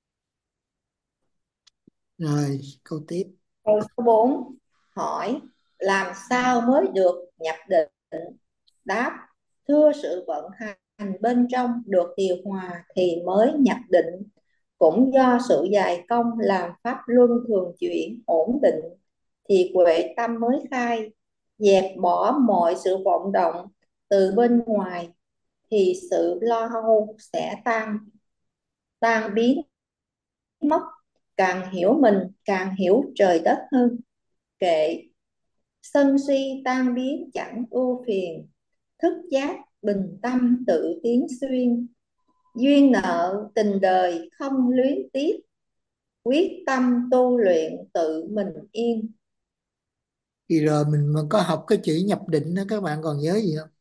Rồi câu tiếp. Câu số 4 hỏi làm sao mới được nhập định? Đáp: thưa sự vận hành bên trong được điều hòa thì mới nhập định. Cũng do sự dày công làm pháp luân thường chuyển ổn định thì huệ tâm mới khai, dẹp bỏ mọi sự vọng động từ bên ngoài thì sự lo âu sẽ tan biến mất. Càng hiểu mình càng hiểu trời đất hơn. Kệ sân si tan biến chẳng ưu phiền, thức giác bình tâm tự tiến xuyên. Duyên nợ tình đời không luyến tiếc, quyết tâm tu luyện tự mình yên. Thì rồi mình mà có học cái chữ nhập định đó, các bạn còn nhớ gì không?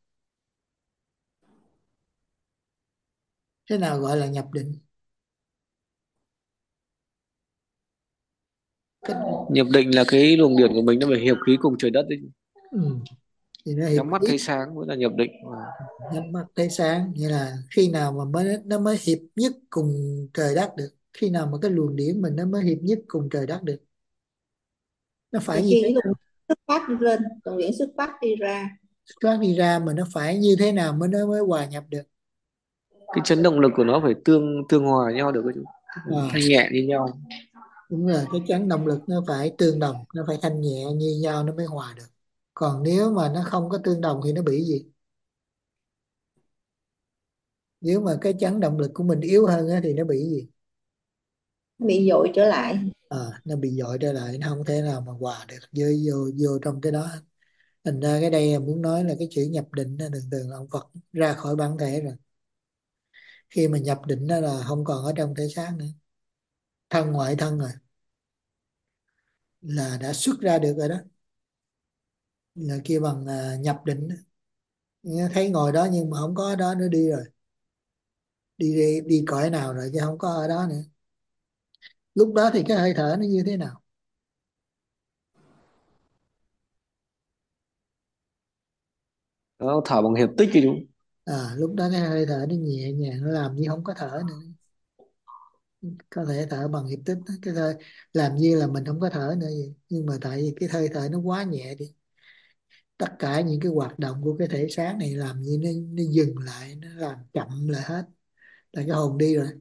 Thế nào gọi là nhập định? Cách Nhập định là cái luồng điển của mình nó phải hiệp khí cùng trời đất ấy. ừ. Thì nó hiệp Nhắm mắt khí, thấy sáng mới là nhập định. nhắm mắt thấy sáng, nghĩa là khi nào mà nó mới hiệp nhất cùng trời đất được, khi nào mà cái luồng điển mình nó mới hiệp nhất cùng trời đất được, nó phải Thì như khi thế cái nào? luồng xuất phát đi lên, luồng điển xuất phát đi ra. Thoát đi ra mà nó phải như thế nào mới nó mới hòa nhập được? Cái chấn động lực của nó phải tương tương hòa nhau được, À, thanh nhẹ như nhau. đúng rồi, cái chấn động lực nó phải tương đồng, nó phải thanh nhẹ như nhau nó mới hòa được. Còn nếu mà nó không có tương đồng thì nó bị gì? Nếu mà cái chấn động lực của mình yếu hơn á, thì nó bị gì? Bị dội trở lại. Nó bị dội trở lại, nó không thể nào mà hòa được vô trong cái đó. Thành ra cái đây là muốn nói là cái chữ nhập định đó, thường thường là ông Phật ra khỏi bản thể rồi. Khi mà nhập định đó là không còn ở trong thể xác nữa, thân ngoại thân rồi, là đã xuất ra được rồi đó. Là kia bằng nhập định đó. Nghe thấy ngồi đó nhưng mà không có ở đó nữa, đi rồi, đi cõi nào rồi chứ không có ở đó nữa. Lúc đó thì cái hơi thở nó như thế nào? Nó thở bằng hiệp tích thì đúng. Lúc đó cái hơi thở nó nhẹ nhàng, nó làm như không có thở nữa, có thể thở bằng hiệp tích đó. Cái hơi làm như là mình không có thở nữa vậy. Nhưng mà tại vì cái hơi thở nó quá nhẹ đi, tất cả những cái hoạt động của cái thể xác này làm như nó dừng lại, nó làm chậm lại hết, là cái hồn đi rồi.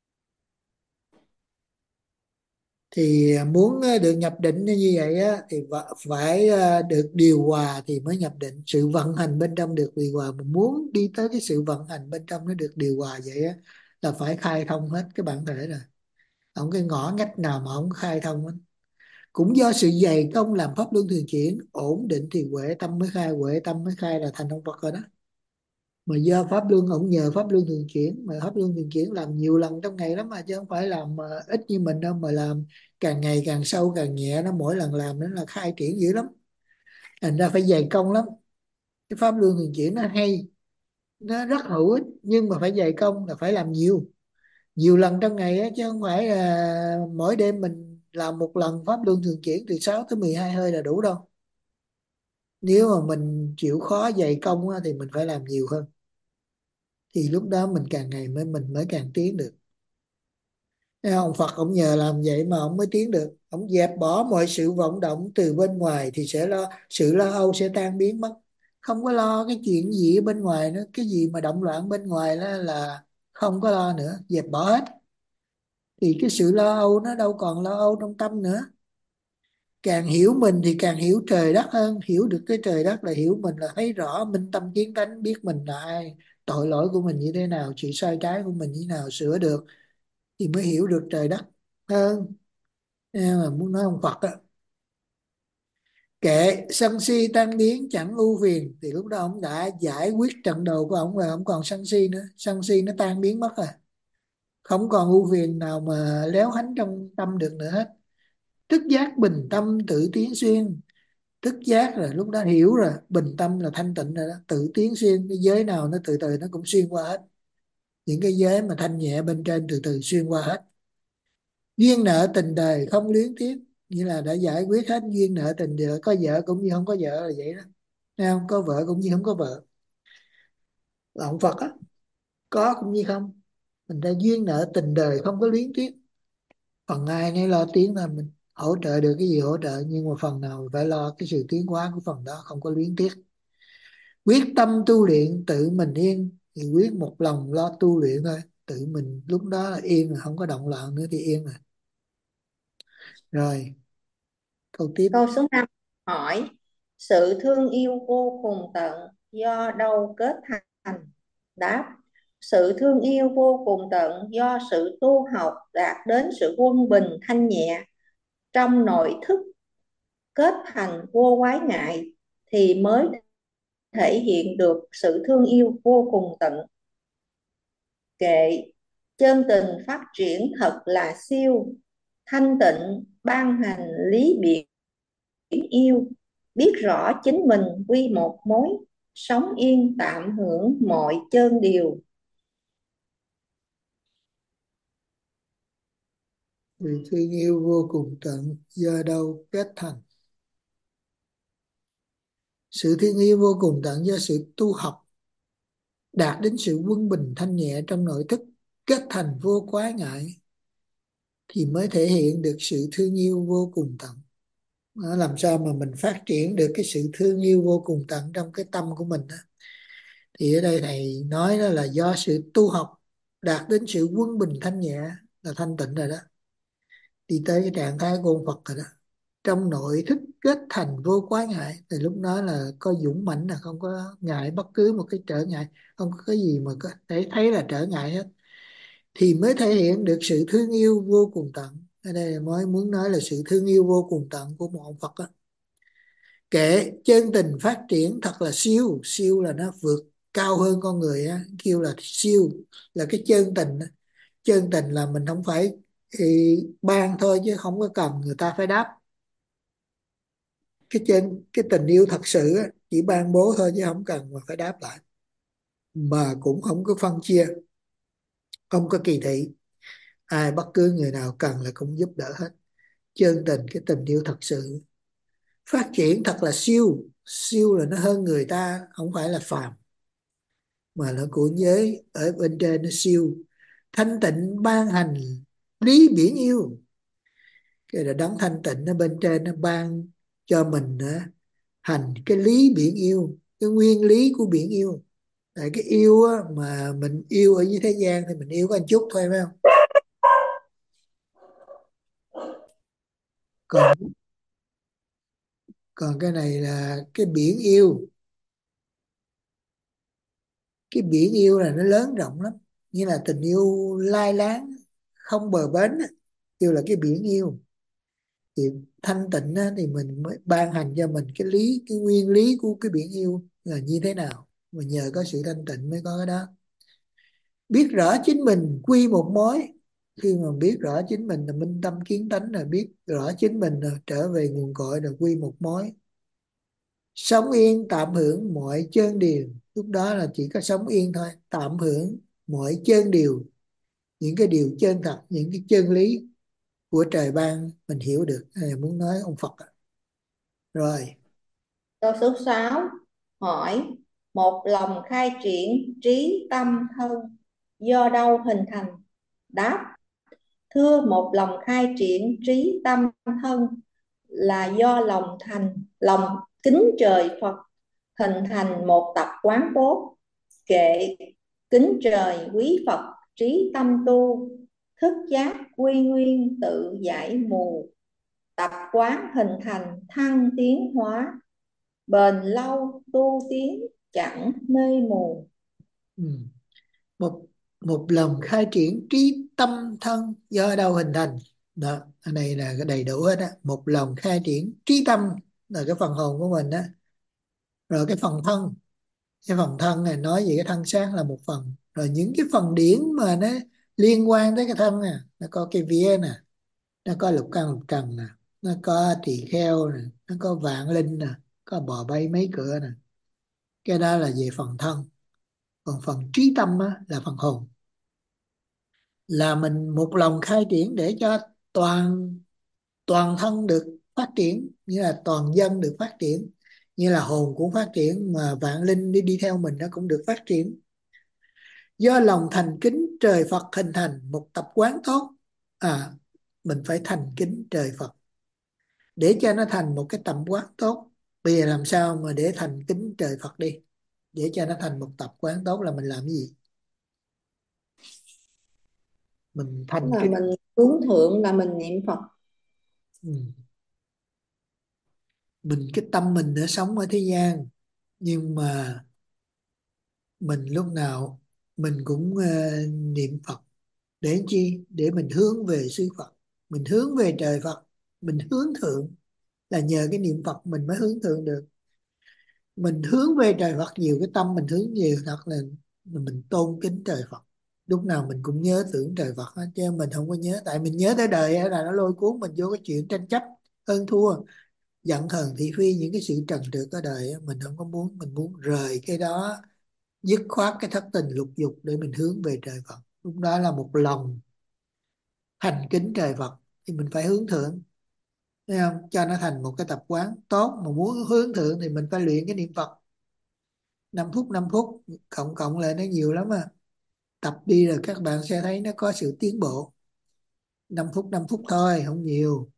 Thì muốn được nhập định như vậy á, thì phải được điều hòa thì mới nhập định. Sự vận hành bên trong được điều hòa, mà muốn đi tới cái sự vận hành bên trong nó được điều hòa vậy á, là phải khai thông hết cái bản thể rồi, không cái ngõ ngách nào mà không khai thông hết. Cũng do sự dày công làm pháp luân thường chuyển ổn định thì huệ tâm mới khai, huệ tâm mới khai là thành ông Phật rồi đó. Mà do pháp luân, ông nhờ pháp luân thường chuyển, mà pháp luân thường chuyển làm nhiều lần trong ngày lắm, mà chứ không phải làm ít như mình đâu, mà làm càng ngày càng sâu càng nhẹ, nó mỗi lần làm nó là khai triển dữ lắm, thành ra phải dày công lắm. Cái pháp luân thường chuyển nó hay, nó rất hữu ích, nhưng mà phải dày công, là phải làm nhiều nhiều lần trong ngày á, chứ không phải là mỗi đêm mình làm một lần pháp luân thường chuyển từ 6 tới 12 hơi là đủ đâu. Nếu mà mình chịu khó dày công á, thì mình phải làm nhiều hơn, thì lúc đó mình càng ngày mình mới càng tiến được. Thấy không? Phật ông nhờ làm vậy mà ông mới tiến được. Ông dẹp bỏ mọi sự vọng động từ bên ngoài thì sự lo âu sẽ tan biến mất. Không có lo cái chuyện gì ở bên ngoài nữa, cái gì mà động loạn bên ngoài đó là không có lo nữa, dẹp bỏ hết. Thì cái sự lo âu nó đâu còn lo âu trong tâm nữa. Càng hiểu mình thì càng hiểu trời đất hơn, hiểu được cái trời đất là hiểu mình, là thấy rõ minh tâm kiến tánh, biết mình là ai, tội lỗi của mình như thế nào, sự sai trái của mình như thế nào, sửa được thì mới hiểu được trời đất hơn. Nên mà muốn nói ông Phật á, kệ sân si tan biến chẳng ưu phiền, thì lúc đó ông đã giải quyết trận đồ của ông rồi, không còn sân si nữa, sân si nó tan biến mất rồi, không còn ưu phiền nào mà léo hánh trong tâm được nữa hết. Thức giác bình tâm tự tiến xuyên, thức giác rồi lúc đó hiểu rồi, bình tâm là thanh tịnh rồi đó, tự tiến xuyên, cái giới nào nó từ từ nó cũng xuyên qua hết, những cái giới mà thanh nhẹ bên trên từ từ xuyên qua hết. Duyên nợ tình đời không luyến tiếc, nghĩa là đã giải quyết hết duyên nợ tình đời, có vợ cũng như không có vợ là vậy đó. Thấy không? Có vợ cũng như không có vợ, là ông Phật á, có cũng như không. Mình ra duyên nợ tình đời không có luyến tiếc, phần ai nấy lo tiến là mình hỗ trợ được cái gì hỗ trợ, nhưng mà phần nào phải lo cái sự tiến hóa của phần đó, không có luyến tiếc. Quyết tâm tu luyện tự mình yên, thì quyết một lòng lo tu luyện thôi, tự mình lúc đó là yên rồi, không có động loạn nữa thì yên rồi. Rồi câu tiếp. Câu số 5 hỏi: sự thương yêu vô cùng tận do đâu kết thành? Đáp: sự thương yêu vô cùng tận do sự tu học đạt đến sự quân bình thanh nhẹ trong nội thức, kết thành vô quái ngại, thì mới thể hiện được sự thương yêu vô cùng tận. Kệ chân tình phát triển thật là siêu, thanh tịnh ban hành lý biển yêu, biết rõ chính mình quy một mối, sống yên tạm hưởng mọi chân điều. Vì thương yêu vô cùng tận do đâu kết thành? Sự thương yêu vô cùng tận do sự tu học đạt đến sự quân bình thanh nhẹ trong nội thức, kết thành vô quái ngại, thì mới thể hiện được sự thương yêu vô cùng tận. Làm sao mà mình phát triển được cái sự thương yêu vô cùng tận trong cái tâm của mình đó? Thì ở đây thầy nói đó là do sự tu học đạt đến sự quân bình thanh nhẹ, là thanh tịnh rồi đó, đi tới cái trạng thái của ông Phật rồi đó. Trong nội thức kết thành vô quái ngại, thì lúc đó là có dũng mãnh, là không có ngại bất cứ một cái trở ngại, không có cái gì mà có thể thấy là trở ngại hết, thì mới thể hiện được sự thương yêu vô cùng tận. Ở đây mới muốn nói là sự thương yêu vô cùng tận của một ông Phật đó. Kệ chân tình phát triển thật là siêu, siêu là nó vượt cao hơn con người á, kêu là siêu, là cái chân tình á. Chân tình là mình không phải ban thôi, chứ không có cần người ta phải đáp. Cái tình yêu thật sự á, chỉ ban bố thôi chứ không cần mà phải đáp lại, mà cũng không có phân chia, không có kỳ thị, ai bất cứ người nào cần là cũng giúp đỡ hết. Chân tình, cái tình yêu thật sự phát triển thật là siêu, Siêu là nó hơn người ta, không phải là phàm, mà là của giới ở bên trên nó siêu. Thanh tịnh ban hành lý biển yêu, cái là đấng thanh tịnh ở bên trên nó ban cho mình hành cái lý biển yêu, cái nguyên lý của biển yêu. Tại cái yêu á, mà mình yêu ở dưới thế gian thì mình yêu có một chút thôi, phải không? Còn còn cái này là cái biển yêu. Cái biển yêu là nó lớn rộng lắm, như là tình yêu lai láng không bờ bến á, kêu là cái biển yêu. Thì thanh tịnh á, thì mình mới ban hành cho mình cái nguyên lý của cái biển yêu là như thế nào, mà nhờ có sự thanh tịnh mới có cái đó. Biết rõ chính mình quy một mối. Khi mà biết rõ chính mình là minh tâm kiến tánh, là biết rõ chính mình là trở về nguồn cội, là quy một mối. Sống yên tạm hưởng mọi chân điều. Lúc đó là chỉ có sống yên thôi, tạm hưởng mọi chân điều, những cái điều chân thật, những cái chân lý của trời ban mình hiểu được. Hay là muốn nói ông Phật ạ. Rồi. Câu số 6 hỏi: một lòng khai triển trí tâm thân do đâu hình thành? Đáp: thưa, một lòng khai triển trí tâm thân là do lòng kính trời Phật hình thành một tập quán tốt. Kệ kính trời quý Phật trí tâm tu, thức giác quy nguyên tự giải mù. Tập quán hình thành thăng tiến hóa, bền lâu tu tiến chẳng mê mù. Ừ. một một lòng khai triển trí tâm thân do đâu hình thành? Đó, cái này là cái đầy đủ hết á. Một lòng khai triển trí tâm là cái phần hồn của mình đó. Rồi cái phần thân, cái phần thân này nói về cái thân xác là một phần. Rồi những cái phần điển mà nó liên quan tới cái thân nè, nó có cái vía nè, nó có lục căn lục trần nè, nó có tỳ kheo nè, nó có vạn linh nè, có bò bay mấy cửa nè. Cái đó là về phần thân. Còn phần trí tâm á, là phần hồn, là mình một lòng khai triển để cho toàn toàn thân được phát triển, như là toàn dân được phát triển, như là hồn cũng phát triển, mà vạn linh đi theo mình nó cũng được phát triển. Do lòng thành kính trời Phật hình thành một tập quán tốt. Mình phải thành kính trời Phật để cho nó thành một cái tập quán tốt. Bây giờ làm sao mà để thành kính trời Phật đi, để cho nó thành một tập quán tốt là mình làm cái gì? Mình thành Là kính. mình hướng thượng, là mình niệm Phật. Ừ. Cái tâm mình đã sống ở thế gian, nhưng mà mình lúc nào mình cũng niệm Phật. Để chi? Để mình hướng về sư Phật, mình hướng về trời Phật, mình hướng thượng. Là nhờ cái niệm Phật mình mới hướng thượng được. Mình hướng về trời Phật nhiều, cái tâm mình hướng nhiều thật là mình tôn kính trời Phật. Lúc nào mình cũng nhớ tưởng trời Phật hết, chứ mình không có nhớ. Tại mình nhớ tới đời là nó lôi cuốn mình vô cái chuyện tranh chấp hơn thua, giận hờn thị phi, những cái sự trần trượt ở đời á, mình không có muốn. Mình muốn rời cái đó, dứt khoát cái thất tình lục dục để mình hướng về trời Phật. Lúc đó là một lòng thành kính trời Phật, thì mình phải hướng thượng, thấy không? Cho nó thành một cái tập quán tốt. Mà muốn hướng thượng thì mình phải luyện cái niệm Phật 5 phút 5 phút, cộng cộng lại nó nhiều lắm à. Tập đi rồi các bạn sẽ thấy nó có sự tiến bộ. 5 phút thôi, không nhiều.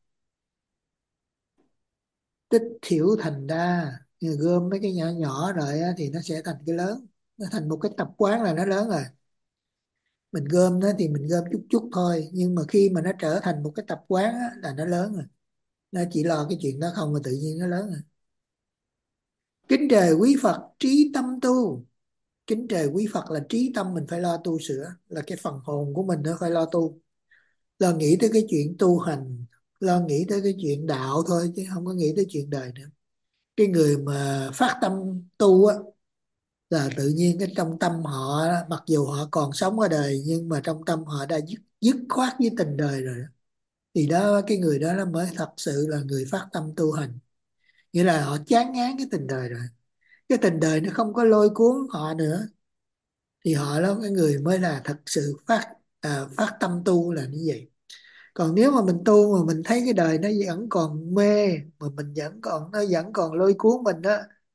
Tích thiểu thành đa, nhưng gom mấy cái nhỏ nhỏ rồi á, thì nó sẽ thành cái lớn. Nó thành một cái tập quán là nó lớn rồi. Mình gom nó thì mình gom chút chút thôi, nhưng mà khi mà nó trở thành một cái tập quán á, là nó lớn rồi. Nó chỉ lo cái chuyện đó không mà tự nhiên nó lớn rồi. Kính trời quý Phật trí tâm tu. Kính trời quý Phật là trí tâm mình phải lo tu sửa, là cái phần hồn của mình nó phải lo tu. Lo nghĩ tới cái chuyện tu hành, lo nghĩ tới cái chuyện đạo thôi, chứ không có nghĩ tới chuyện đời nữa. Cái người mà phát tâm tu á, là tự nhiên cái trong tâm họ, mặc dù họ còn sống ở đời, nhưng mà trong tâm họ đã dứt khoát với tình đời rồi. Thì đó, cái người đó là mới thật sự là người phát tâm tu hành. Nghĩa là họ chán ngán cái tình đời rồi, cái tình đời nó không có lôi cuốn họ nữa, thì họ là cái người mới là thật sự phát tâm tu là như vậy. Còn nếu mà mình tu mà mình thấy cái đời nó vẫn còn mê, mà mình vẫn còn, nó vẫn còn lôi cuốn mình đó,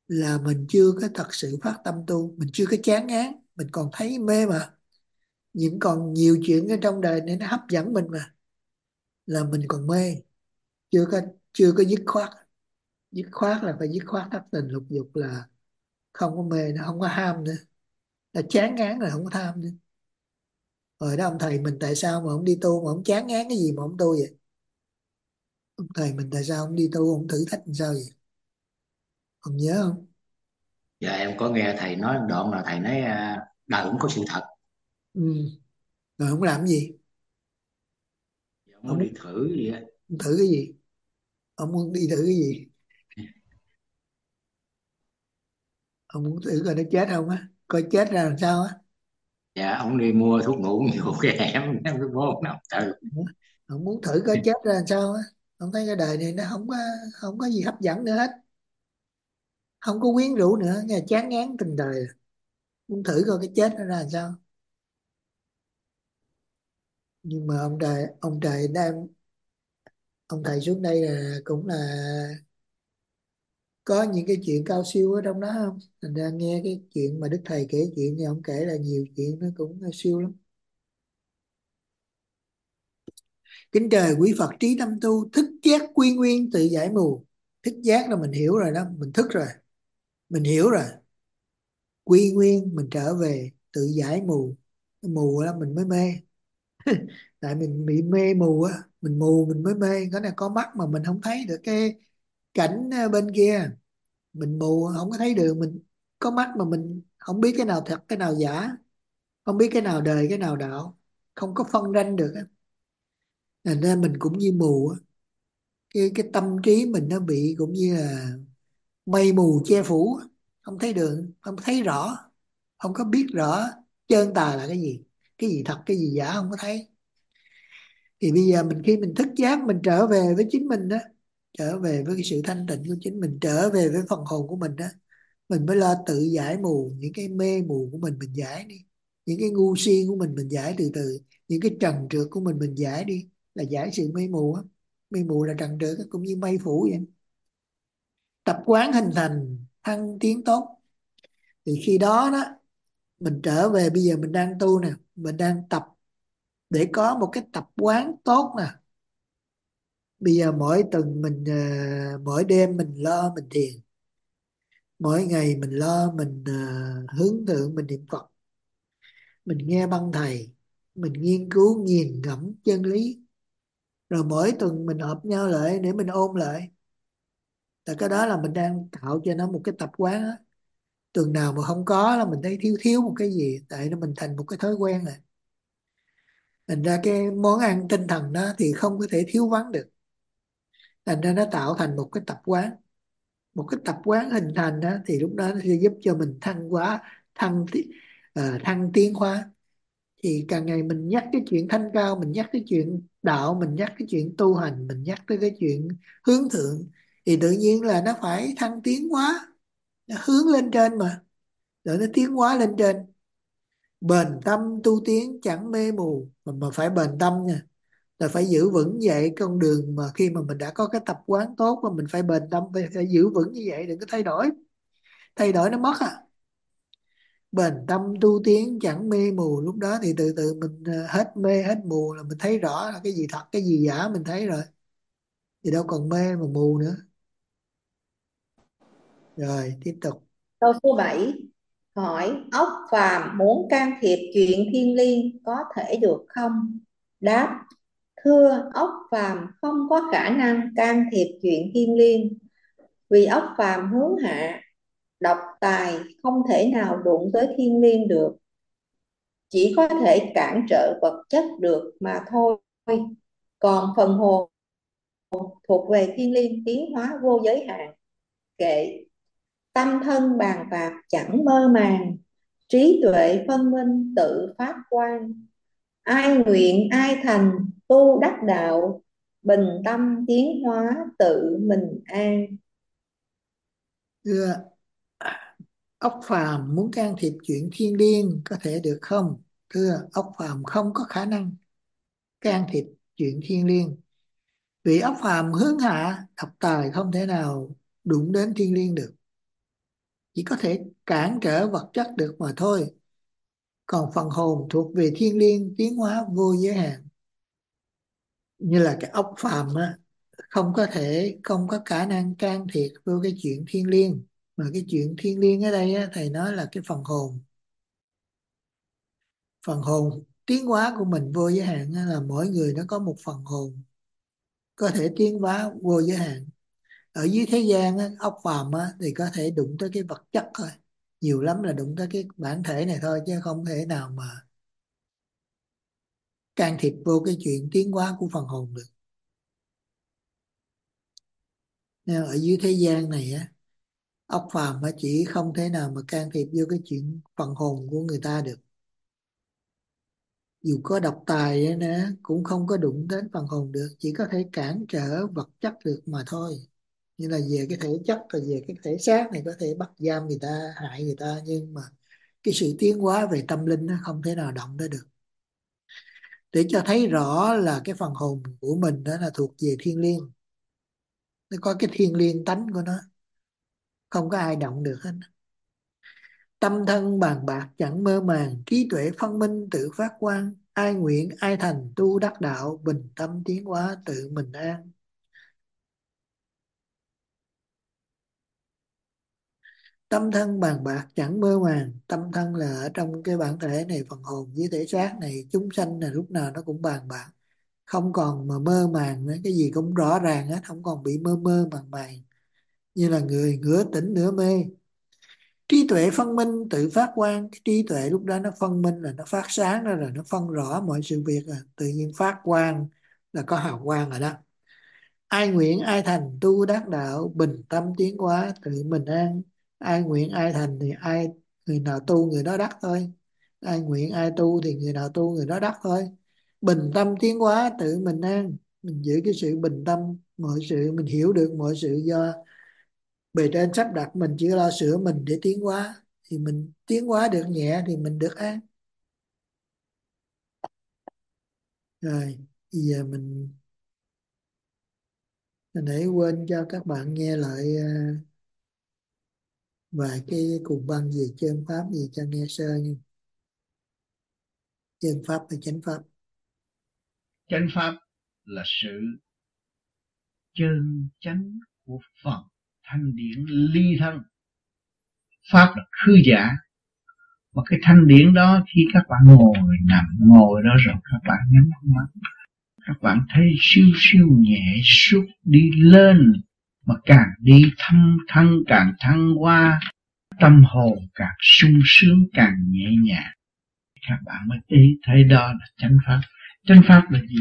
là mình chưa có thật sự phát tâm tu, mình chưa có chán ngán, mình còn thấy mê mà, những còn nhiều chuyện ở trong đời này nó hấp dẫn mình mà, là mình còn mê, chưa có chưa có dứt khoát. Dứt khoát là phải dứt khoát thất tình lục dục, là không có mê, nó không có ham nữa, là chán ngán rồi không có tham nữa. Rồi đó ông thầy mình tại sao mà ông đi tu mà ông chán ngán cái gì mà ông tu vậy? Ông thầy mình tại sao ông đi tu ông thử thách làm sao vậy? Ông nhớ không? Dạ em có nghe thầy nói đoạn là thầy nói đời cũng có sự thật. Ừ. Rồi ông làm cái gì? Dạ, Ông muốn muốn đi thử gì á. ông thử cái gì? Ông muốn đi thử cái gì? Ông muốn thử coi nó chết không á, coi chết ra làm sao á. Dạ ông đi mua thuốc ngủ nhiều cái hẻm nó cái bố nào tự. Ông muốn thử coi chết ra làm sao á. Ông thấy cái đời này nó không có gì hấp dẫn nữa hết, không có quyến rũ nữa, nghe chán ngán tình đời. Muốn thử coi cái chết nó ra làm sao. Nhưng mà ông trời đang ông thầy xuống đây là cũng là có những cái chuyện cao siêu ở trong đó không? Thành ra nghe cái chuyện mà Đức Thầy kể chuyện thì ông kể là nhiều chuyện nó cũng siêu lắm. Kính trời quý Phật trí tâm tu, thức giác quy nguyên tự giải mù. Thức giác là mình hiểu rồi đó, mình thức rồi, mình hiểu rồi. Quy nguyên mình trở về tự giải mù. Cái mù đó mình mới mê. Tại mình bị mê mù á, mình mù mình mới mê. Có là có mắt mà mình không thấy được cái cảnh bên kia, mình mù không có thấy đường. Mình có mắt mà mình không biết cái nào thật cái nào giả, không biết cái nào đời cái nào đạo, không có phân ranh được á. Thành ra mình cũng như mù á, cái tâm trí mình nó bị cũng như là mây mù che phủ á. Không thấy đường, không thấy rõ, không có biết rõ chân tà là cái gì thật cái gì giả không có thấy. Thì bây giờ khi mình thức giác mình trở về với chính mình đó, trở về với cái sự thanh tịnh của chính mình, trở về với phần hồn của mình đó, mình mới lo tự giải mù. Những cái mê mù của mình giải đi, những cái ngu si của mình giải từ từ, những cái trần trượt của mình giải đi, là giải sự mê mù á. Mê mù là trần trượt á, cũng như mây phủ vậy. Tập quán hình thành thăng tiến tốt, thì khi đó đó mình trở về. Bây giờ mình đang tu nè, mình đang tập để có một cái tập quán tốt nè. Bây giờ mỗi tuần mình mỗi đêm mình lo mình thiền, mỗi ngày mình lo mình hướng thượng mình niệm Phật, mình nghe băng thầy, mình nghiên cứu nghiền ngẫm chân lý, rồi mỗi tuần mình họp nhau lại để mình ôn lại. Là cái đó là mình đang tạo cho nó một cái tập quán á. Tuần nào mà không có là mình thấy thiếu thiếu một cái gì, tại nó mình thành một cái thói quen rồi. Thành ra cái món ăn tinh thần đó thì không có thể thiếu vắng được. Thành ra nó tạo thành một cái tập quán, một cái tập quán hình thành đó, thì lúc đó nó sẽ giúp cho mình thăng hóa, thăng tiến hóa. Thì càng ngày mình nhắc cái chuyện thanh cao, mình nhắc cái chuyện đạo, mình nhắc cái chuyện tu hành, mình nhắc tới cái chuyện hướng thượng, thì tự nhiên là nó phải thăng tiến hóa, nó hướng lên trên mà, rồi nó tiến hóa lên trên. Bền tâm tu tiến chẳng mê mù, mà phải bền tâm nha, là phải giữ vững vậy. Con đường mà khi mà mình đã có cái tập quán tốt mà mình phải bền tâm, phải giữ vững như vậy, đừng có thay đổi. Thay đổi nó mất à. Bền tâm tu tiến chẳng mê mù, lúc đó thì từ từ mình hết mê hết mù, là mình thấy rõ là cái gì thật cái gì giả mình thấy rồi, thì đâu còn mê mà mù nữa. Rồi tiếp tục. Câu số 7 hỏi ốc phàm muốn can thiệp chuyện thiêng liêng có thể được không? Đáp: thưa, ốc phàm không có khả năng can thiệp chuyện thiêng liêng, vì ốc phàm hướng hạ, độc tài, không thể nào đụng tới thiêng liêng được, chỉ có thể cản trở vật chất được mà thôi. Còn phần hồn thuộc về thiên liêng tiến hóa vô giới hạn. Kệ: tâm thân bàn bạc chẳng mơ màng, trí tuệ phân minh tự phát quan, ai nguyện ai thành tu đắc đạo, bình tâm tiến hóa tự mình an. Thưa, ốc phàm muốn can thiệp chuyện thiêng liêng có thể được không? Thưa, ốc phàm không có khả năng can thiệp chuyện thiêng liêng, vì ốc phàm hướng hạ, độc tài, không thể nào đụng đến thiêng liêng được. chỉ có thể cản trở vật chất được mà thôi. Còn phần hồn thuộc về thiên liêng, tiến hóa vô giới hạn. Như là cái ốc phàm á, không có khả năng can thiệp vô cái chuyện thiên liêng. Mà cái chuyện thiên liêng ở đây á, thầy nói là cái phần hồn tiến hóa của mình vô giới hạn á, là mỗi người nó có một phần hồn có thể tiến hóa vô giới hạn. Ở dưới thế gian á, ốc phàm á, thì có thể đụng tới cái vật chất thôi, nhiều lắm là đụng tới cái bản thể này thôi, chứ không thể nào mà can thiệp vô cái chuyện tiến hóa của phần hồn được. Nên ở dưới thế gian này á, ốc phàm á chỉ không thể nào mà can thiệp vô cái chuyện phần hồn của người ta được. Dù có độc tài ấy nữa cũng không có đụng đến phần hồn được, chỉ có thể cản trở vật chất được mà thôi. Như là về cái thể chất, rồi về cái thể xác này có thể bắt giam người ta, hại người ta, nhưng mà cái sự tiến hóa về tâm linh nó không thể nào động tới được. Để cho thấy rõ là cái phần hồn của mình đó là thuộc về thiên liêng, nó có cái thiên liêng tánh của nó, không có ai động được hết. Tâm thân bàn bạc chẳng mơ màng, trí tuệ phân minh tự phát quang, ai nguyện ai thành tu đắc đạo, bình tâm tiến hóa tự mình an. Tâm thân bàn bạc chẳng mơ màng, tâm thân là ở trong cái bản thể này, phần hồn với thể xác này, chúng sanh là lúc nào nó cũng bàn bạc, không còn mà mơ màng nữa, cái gì cũng rõ ràng hết, không còn bị mơ mơ màng màng, như là người nửa tỉnh nửa mê. Trí tuệ phân minh tự phát quang, cái trí tuệ lúc đó nó phân minh, là nó phát sáng ra rồi, nó phân rõ mọi sự việc, là tự nhiên phát quang, là có hào quang rồi đó. Ai nguyện ai thành tu đắc đạo, bình tâm tiến hóa tự mình an. Ai nguyện ai thành thì người nào tu người đó đắc thôi. Ai nguyện ai tu thì người nào tu người đó đắc thôi. Bình tâm tiến hóa tự mình an. Mình giữ cái sự bình tâm, mọi sự mình hiểu được mọi sự do bề trên sắp đặt, mình chỉ lo sửa mình để tiến hóa, thì mình tiến hóa được nhẹ thì mình được an. Rồi bây giờ mình hãy quên cho các bạn nghe lại vài cái cùng văn về chân pháp gì cho nghe sơ nha. Chân pháp và chánh pháp. Chánh pháp là sự chân chánh của phần thanh điển ly thân. Pháp là khư giả. Mà cái thanh điển đó khi các bạn ngồi nằm ngồi đó rồi các bạn nhắm mắt, các bạn thấy siêu siêu nhẹ suốt đi lên, mà càng đi thâm thân càng thăng hoa, tâm hồn càng sung sướng càng nhẹ nhàng, các bạn mới thấy đó là chánh pháp. Chánh pháp là gì?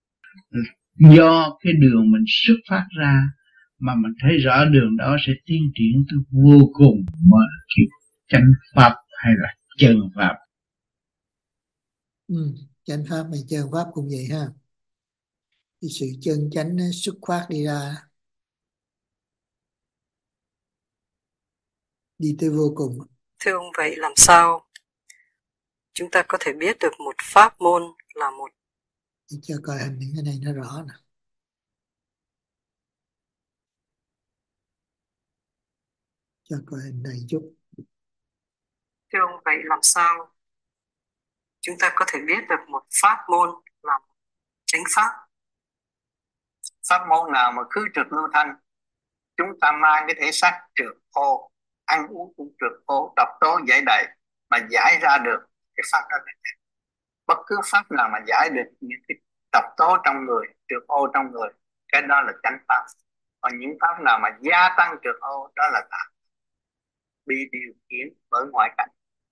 Do cái đường mình xuất phát ra mà mình thấy rõ đường đó sẽ tiến triển tới vô cùng, mà kiểu chánh pháp hay là chân pháp. Chánh pháp và chân pháp cũng vậy ha. Cái sự chân chánh nó xuất phát đi ra, đi tới vô cùng. Thưa ông, vậy làm sao chúng ta có thể biết được một pháp môn là một? Để cho coi hình những cái này nó rõ nè. Cho coi hình này chút. Thưa ông, vậy làm sao chúng ta có thể biết được một pháp môn là một chánh pháp? Pháp môn nào mà khứ trượt lưu thanh, chúng ta mang cái thể xác trượt ô, ăn uống cũng trượt ô, độc tố giải đầy, mà giải ra được cái pháp đó. Bất cứ pháp nào mà giải được những cái độc tố trong người, trượt ô trong người, cái đó là chánh pháp. Còn những pháp nào mà gia tăng trượt ô, đó là tà, bị điều khiển bởi ngoại cảnh.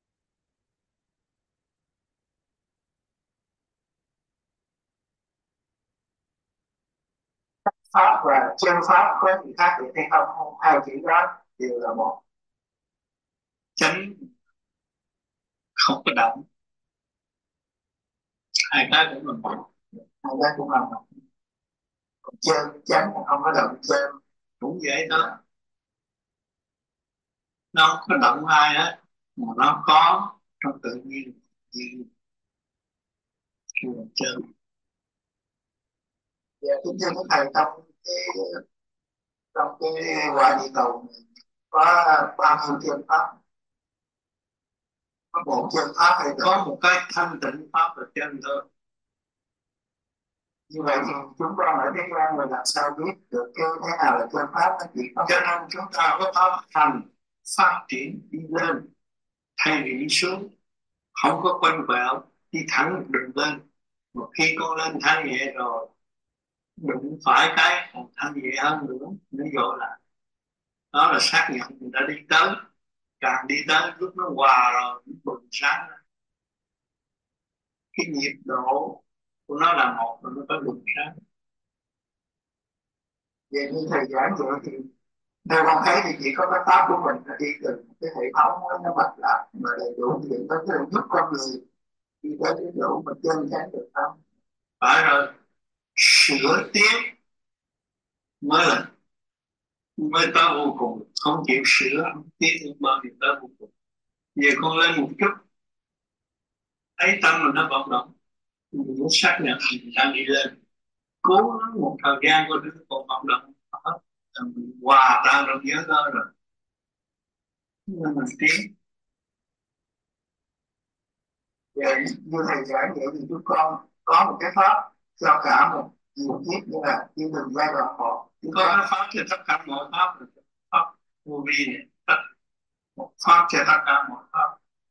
Pháp và chân pháp có gì khác biệt hay không? Hai chữ đó đều là một. Chánh không có động, hai cái cũng là một, hai cái cũng là một. Chân chánh không có động, chân cũng vậy đó, nó không có động ai á, mà nó có trong tự nhiên như chân. Dạ, kính thưa các thầy, trong cái quả địa cầu có bao nhiêu chân pháp, có một chân pháp hay có một cái thanh tịnh pháp là chân thôi. Như vậy thì chúng con ở thế gian người làm sao biết được cái thế nào là chân pháp nó chỉ có. Cho nên chúng ta có pháp hành phát triển đi lên thay vì đi xuống, không có quanh quẹo, đi thẳng một đường lên. Một khi con lên thanh nhẹ rồi, đụng phải cái còn thanh nhẹ hơn nữa, nó gọi là đó là xác nhận mình đã đi tới. Càng đi tới lúc nó hòa rồi nó bừng sáng ra. Cái nhiệt độ của nó là một rồi nó có bừng sáng. Vậy như thầy giảng vậy thì theo con thấy thì chỉ có cái pháp của mình là đi từ cái hệ thống nó mạch lạc mà đầy đủ thì nó có thể giúp con người đi tới cái chỗ mà chân chánh được không? Phải rồi, sửa tiếp mới là mới tới vô cùng, không chịu sửa không tiếp thì bao giờ tới vô cùng. Giờ con lên một chút, thấy tâm mình nó vận động, mình muốn xác nhận mình đang đi lên, cố gắng một thời gian coi nó còn vận động hết, mình hòa tan trong giới đó rồi nên mình tiến. Vậy như thầy giảng vậy thì chúng con có một cái pháp cho cả một nhiều kiếp, như là như từng giai đoạn một có cái pháp cho tất cả mọi pháp, pháp vô vi này một pháp cho tất cả mọi pháp,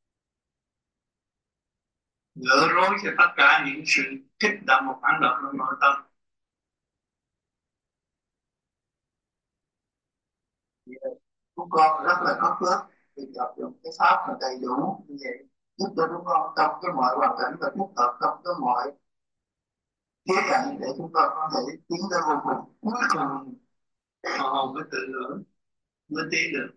gỡ rối cho tất cả những sự kích động một phản động trong nội tâm. Chúng con rất là có phước thì gặp được cái pháp mà đầy đủ như vậy, giúp cho chúng con trong cái mọi hoàn cảnh và phức tạp, trong cái mọi khía cạnh để chúng con có thể tiến tới vô cùng. Cuối cùng hồn mới tự hưởng, mới tiến được.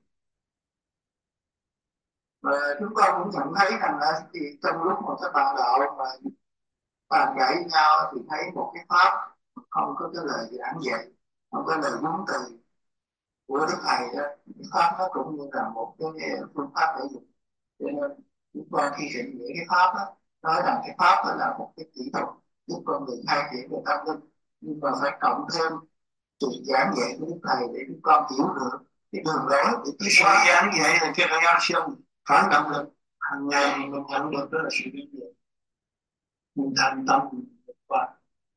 Và chúng con cũng nhận thấy rằng là thì trong lúc mà các bạn đạo mà bàn cãi nhau thì thấy một cái pháp không có cái lời giảng dạy, không có lời huấn từ của Đức Thầy đó, cái pháp nó cũng như là một cái phương pháp để dùng. Cho nên chúng con khi định nghĩa cái pháp đó, nói rằng cái pháp đó là một cái kỹ thuật giúp con người khai triển về tâm linh, nhưng mà phải cộng thêm sự giảng dạy của Đức Thầy để chúng con hiểu được cái đường lối để cái sự giảng dạy là cái reaction phản động lực hàng ngày mình nhận được, đó là sự giảng dạy. Mình thành tâm mình vượt qua.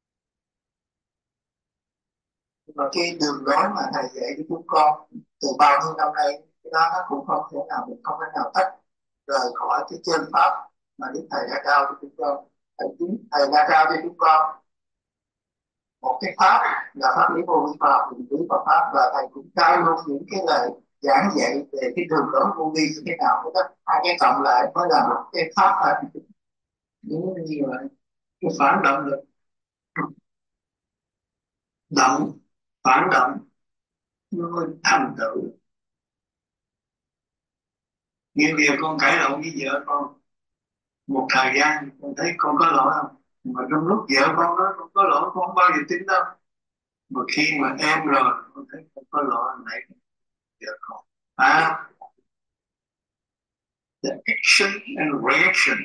Và cái đường lối mà thầy dạy cho chúng con từ bao nhiêu năm nay, cái đó nó cũng không thể nào, mình không thể nào tách rời khỏi cái chân pháp mà Đức Thầy đã trao cho chúng con. Thầy đã trao cho chúng con một cái pháp là pháp lý vô vi pháp, định lý Phật pháp, và thầy cũng trao luôn những cái lời giảng dạy về cái đường lối vô vi như thế nào. Cái đó hai cái cộng lại mới là một cái pháp phải những như vậy. Cái phản động lực động, phản động nó mới thành tựu. Như bây giờ con cãi lộn với vợ con một thời gian, con thấy con có lỗi không, mà trong lúc vợ con nói con có lỗi, con không bao giờ tin đâu. Mà khi mà em rồi con thấy con có lỗi này vợ con. The action and reaction.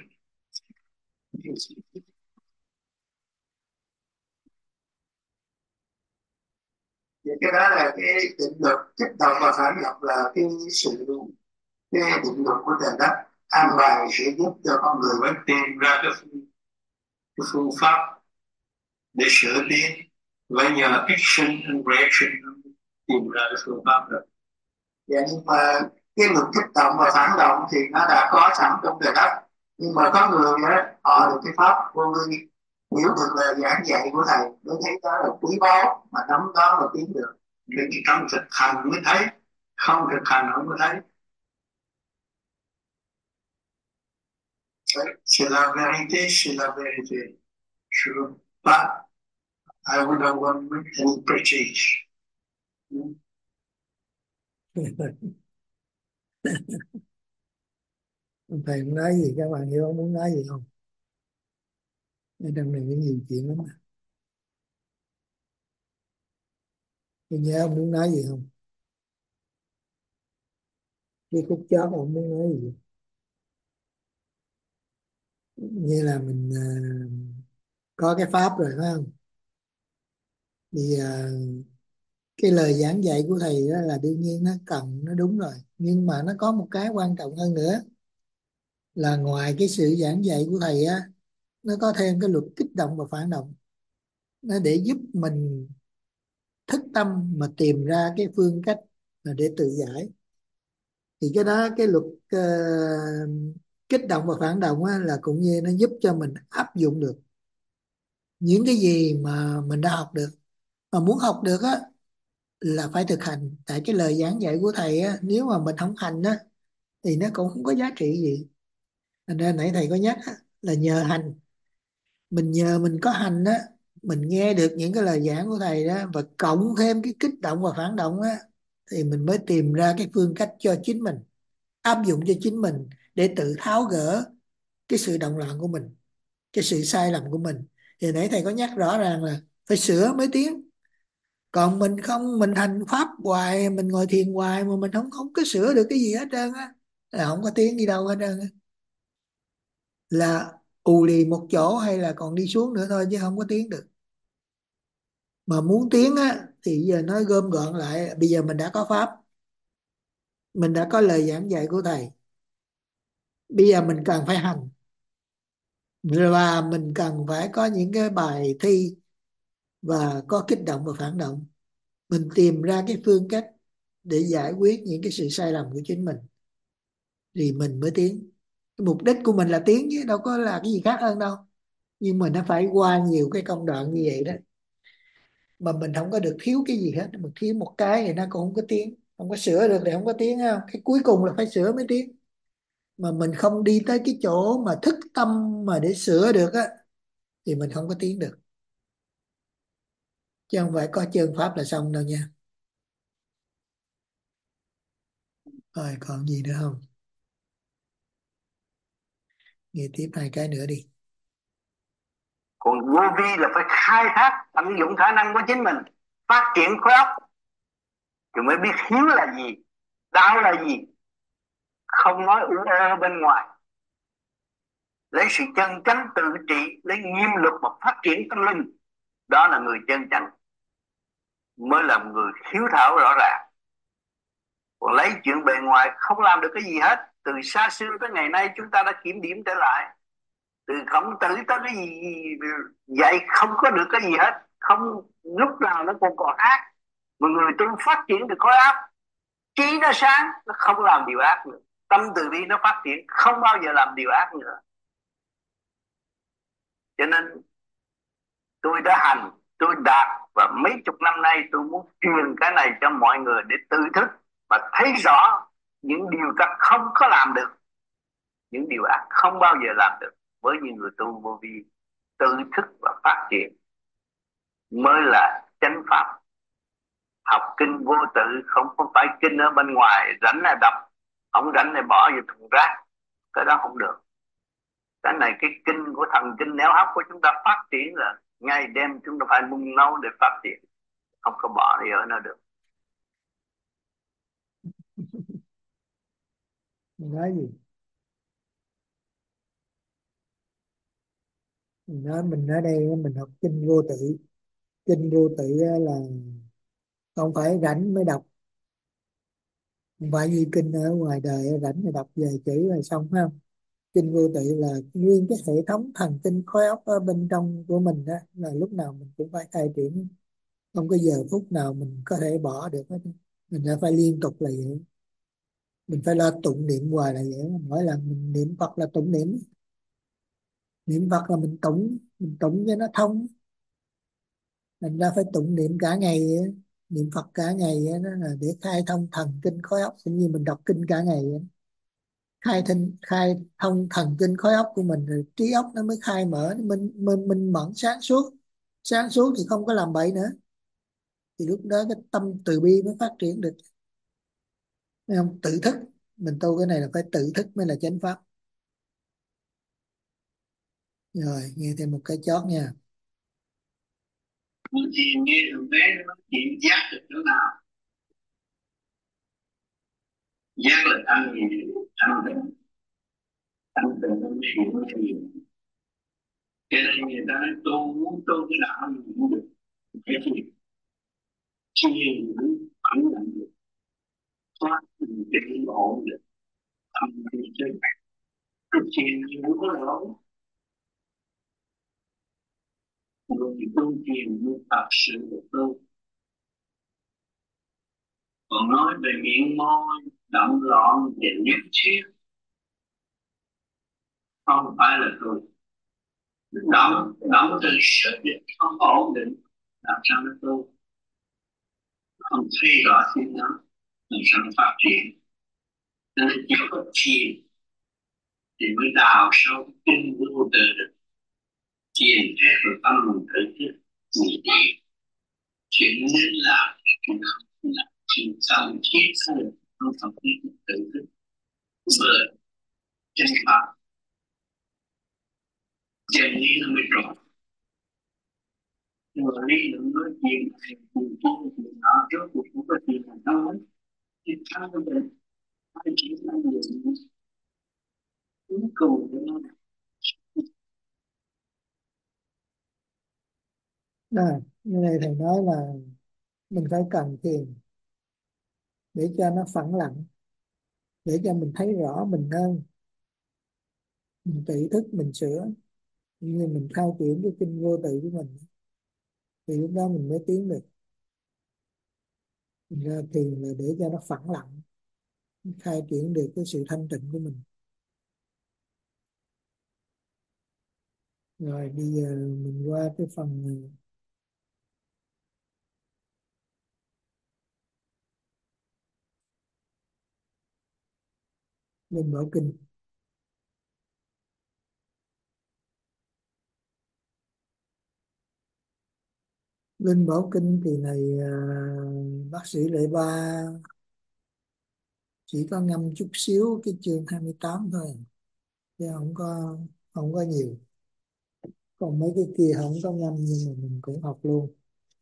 Vậy cái đó là cái định luật kích động và phản động, là cái sự cái định luật của trời đất an bài sẽ giúp cho con người phải tìm ra cái phương pháp để sửa tiến, và nhờ action and reaction tìm ra cái phương pháp đó. Dạ, nhưng mà cái luật kích động và phản động thì nó đã có sẵn trong trời đất, nhưng mà có người á họ được cái pháp vô vi, hiểu được lời giảng dạy của thầy mới thấy đó là quý báu, mà nắm đó mà tiến được. Nên cái trong thực hành mới thấy, không thực hành không có thấy. C'est la vérité, c'est la vérité. Je veux pas, I don't want any preaching. Thầy muốn nói gì, các bạn hiểu không, muốn nói gì không? Ở trong này có nhiều chuyện lắm mà. Tôi nhớ ông muốn nói gì không? Cái khúc chót ông muốn nói gì? Như là mình có cái pháp rồi phải không? Bây giờ cái lời giảng dạy của thầy đó là đương nhiên nó cần, nó đúng rồi, nhưng mà nó có một cái quan trọng hơn nữa là ngoài cái sự giảng dạy của thầy á, nó có thêm cái luật kích động và phản động, nó để giúp mình thức tâm mà tìm ra cái phương cách mà để tự giải. Thì cái đó, cái luật kích động và phản động á, là cũng như nó giúp cho mình áp dụng được những cái gì mà mình đã học được. Mà muốn học được á là phải thực hành, tại cái lời giảng dạy của thầy á, nếu mà mình không hành á thì nó cũng không có giá trị gì. Thành ra nãy thầy có nhắc á, là nhờ hành, mình nhờ mình có hành á, mình nghe được những cái lời giảng của thầy đó và cộng thêm cái kích động và phản động á, thì mình mới tìm ra cái phương cách cho chính mình, áp dụng cho chính mình để tự tháo gỡ cái sự động loạn của mình, cái sự sai lầm của mình. Thì nãy thầy có nhắc rõ ràng là phải sửa mới tiến. Còn mình không, mình hành pháp hoài, mình ngồi thiền hoài mà mình không có sửa được cái gì hết trơn á, là không có tiến đi đâu hết trơn á, là ù lì một chỗ hay là còn đi xuống nữa thôi chứ không có tiến được. Mà muốn tiến á thì giờ nói gom gọn lại, bây giờ mình đã có pháp, mình đã có lời giảng dạy của thầy, bây giờ mình cần phải hành, và mình cần phải có những cái bài thi và có kích động và phản động. Mình tìm ra cái phương cách để giải quyết những cái sự sai lầm của chính mình thì mình mới tiến. Cái mục đích của mình là tiến chứ đâu có là cái gì khác hơn đâu, nhưng mà nó phải qua nhiều cái công đoạn như vậy đó. Mà mình không có được thiếu cái gì hết, mình thiếu một cái thì nó cũng không có tiến, không có sửa được thì không có tiến ha. Cái cuối cùng là phải sửa mới tiến. Mà mình không đi tới cái chỗ mà thức tâm mà để sửa được á thì mình không có tiến được, chứ không phải có chân pháp là xong đâu nha. Rồi còn gì nữa không? Nghe tiếp hai cái nữa đi. Còn vô vi là phải khai thác tận dụng khả năng của chính mình, phát triển khối óc, rồi mới biết hiếu là gì, đạo là gì. Không nói ủ ơ bên ngoài, lấy sự chân chánh tự trị, lấy nghiêm luật mà phát triển tâm linh. Đó là người chân chánh, mới là người hiếu thảo rõ ràng. Còn lấy chuyện bề ngoài không làm được cái gì hết. Từ xa xưa tới ngày nay chúng ta đã kiểm điểm trở lại, từ Khổng Tử tới cái gì dạy không có được cái gì hết, không, lúc nào nó còn ác. Mà người tu phát triển được khối óc, trí nó sáng, nó không làm điều ác nữa, tâm từ bi nó phát triển, không bao giờ làm điều ác nữa. Cho nên tôi đã hành, tôi đạt, và mấy chục năm nay tôi muốn truyền cái này cho mọi người để tự thức và thấy rõ những điều ta không có làm được, những điều ác không bao giờ làm được. Với những người tu vô vi, tự thức và phát triển mới là chánh pháp. Học kinh vô tự, không phải kinh ở bên ngoài rảnh là đọc, không rảnh này bỏ vào thùng rác, cái đó không được. Cái này cái kinh của thần kinh néo hấp của chúng ta phát triển là ngày đêm chúng ta phải nung nấu để phát triển, không có bỏ đi ở nó được. Mình nói gì? Mình ở đây mình học kinh vô tự. Kinh vô tự á là không phải rảnh mới đọc, không phải như kinh ở ngoài đời rảnh thì đọc vài chữ rồi xong phải không. Kinh vô tự là nguyên cái hệ thống thần kinh khối óc ở bên trong của mình đó, là lúc nào mình cũng phải khai triển, không có giờ phút nào mình có thể bỏ được hết. Mình đã phải liên tục là vậy, mình phải lo tụng niệm hoài là vậy. Mỗi lần mình niệm Phật là tụng niệm, niệm Phật là mình tụng cho nó thông. Mình ra phải tụng niệm cả ngày á, niệm Phật cả ngày á, đó là để khai thông thần kinh khối óc, cũng như mình đọc kinh cả ngày á. Khai thông thần kinh khối óc của mình rồi trí óc nó mới khai mở, mình mẫn sáng suốt. Sáng suốt thì không có làm bậy nữa, thì lúc đó cái tâm từ bi mới phát triển được. Thấy không? Tự thức, mình tu cái này là phải tự thức mới là chánh pháp. Rồi nghe thêm một cái chót nha. Người thiền nghe thằng bé nó chuyện giác được chỗ nào? Giác là ăn gì? Ăn từ nó thiền. Cho nên người ta nói tu, muốn tu cái đạo gì cũng được. Cái gì? thiền phẳng lặng được, thoát định ổn được tâm đi chơi bạn. Thực thiền không có lỗi, người tu thiền như thật sự được tu. Còn nói về miệng môi động loạn và nhất thiết không phải là tu. Động từ sự định không ổn định, làm sao nó tu? Không thấy rõ chuyện đó, làm sao nó phát triển? Nên chỉ có thiền thì mới đào sâu tinh vô tự được. Thiền thế của tâm mình tự thức nhị địa. Chuyện nên làm chuyện không làm chuyện tâm thiết hơn, không phải tự thức. Bởi chân pháp chân lý nó mới rõ. Nhưng mà lý luận nói chuyện này chuyện kia chuyện nọ trước cuộc cũng có chuyện là nói thì sao bây giờ ai chỉ là chuyện cuối cùng của nó. Như này thầy nói là mình phải cần thiền để cho nó phẳng lặng, để cho mình thấy rõ mình hơn, mình tự thức mình sửa, như mình khai triển cái kinh vô tự của mình, thì lúc đó mình mới tiến được. Mình ra thiền là để cho nó phẳng lặng, khai triển được cái sự thanh tịnh của mình. Rồi bây giờ mình qua cái phần Linh Bảo Kinh. Linh Bảo Kinh thì này bác sĩ Lệ Ba chỉ có ngâm chút xíu cái chương 28 thôi, chứ không có nhiều. Còn mấy cái kia không có ngâm nhưng mà mình cũng học luôn,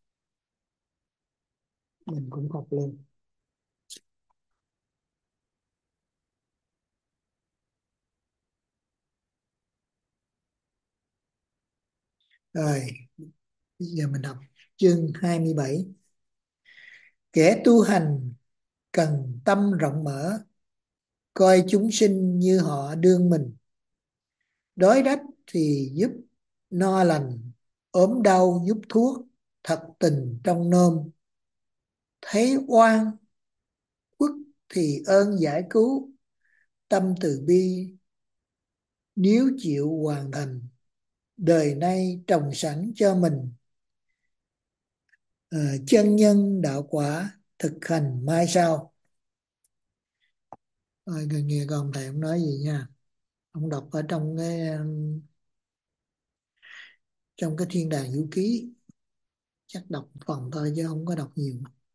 Rồi bây giờ mình đọc chương 27. Kẻ tu hành cần tâm rộng mở, coi chúng sinh như họ đương mình, đói rách thì giúp no lành, ốm đau giúp thuốc, thật tình trong nôm, thấy oan khuất thì ơn giải cứu, tâm từ bi nếu chịu hoàn thành, đời nay trồng sẵn cho mình, chân nhân đạo quả thực hành mai sau. Rồi nghe con thầy ông nói gì nha. Ông đọc ở trong cái Thiên Đàng Vũ Ký, chắc đọc một phần thôi chứ không có đọc nhiều.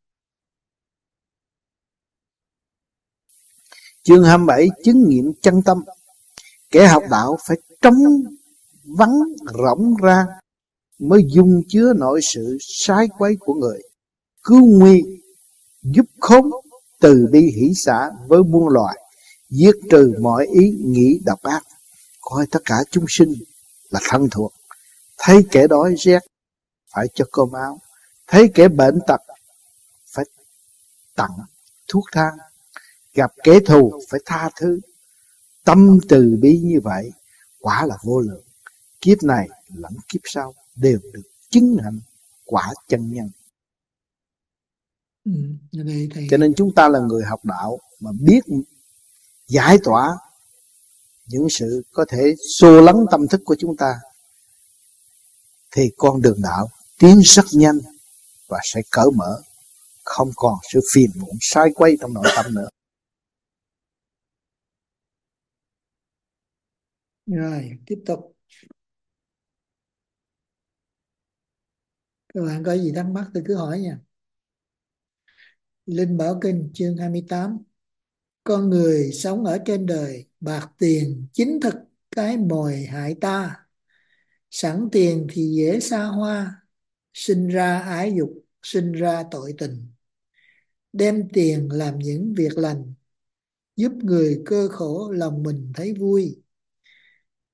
Chương 27 chứng nghiệm chân tâm. Kẻ học đạo phải trống vắng rỗng ra mới dung chứa nội sự sai quấy của người, cứu nguy giúp khốn, từ bi hỷ xả với muôn loài, diệt trừ mọi ý nghĩ độc ác, coi tất cả chúng sinh là thân thuộc. Thấy kẻ đói rét phải cho cơm áo, thấy kẻ bệnh tật phải tặng thuốc thang, gặp kẻ thù phải tha thứ. Tâm từ bi như vậy quả là vô lượng, kiếp này lẫn kiếp sau đều được chứng hạnh quả chân nhân. Đây thầy... Cho nên chúng ta là người học đạo mà biết giải tỏa những sự có thể xô lắng tâm thức của chúng ta, thì con đường đạo tiến rất nhanh và sẽ cởi mở, không còn sự phiền muộn sai quay trong nội tâm nữa. Rồi tiếp tục. Các bạn có gì thắc mắc thì cứ hỏi nha. Linh Bảo Kinh chương 28. Con người sống ở trên đời, bạc tiền chính thực cái mồi hại ta. Sẵn tiền thì dễ xa hoa, sinh ra ái dục, sinh ra tội tình. Đem tiền làm những việc lành, giúp người cơ khổ lòng mình thấy vui.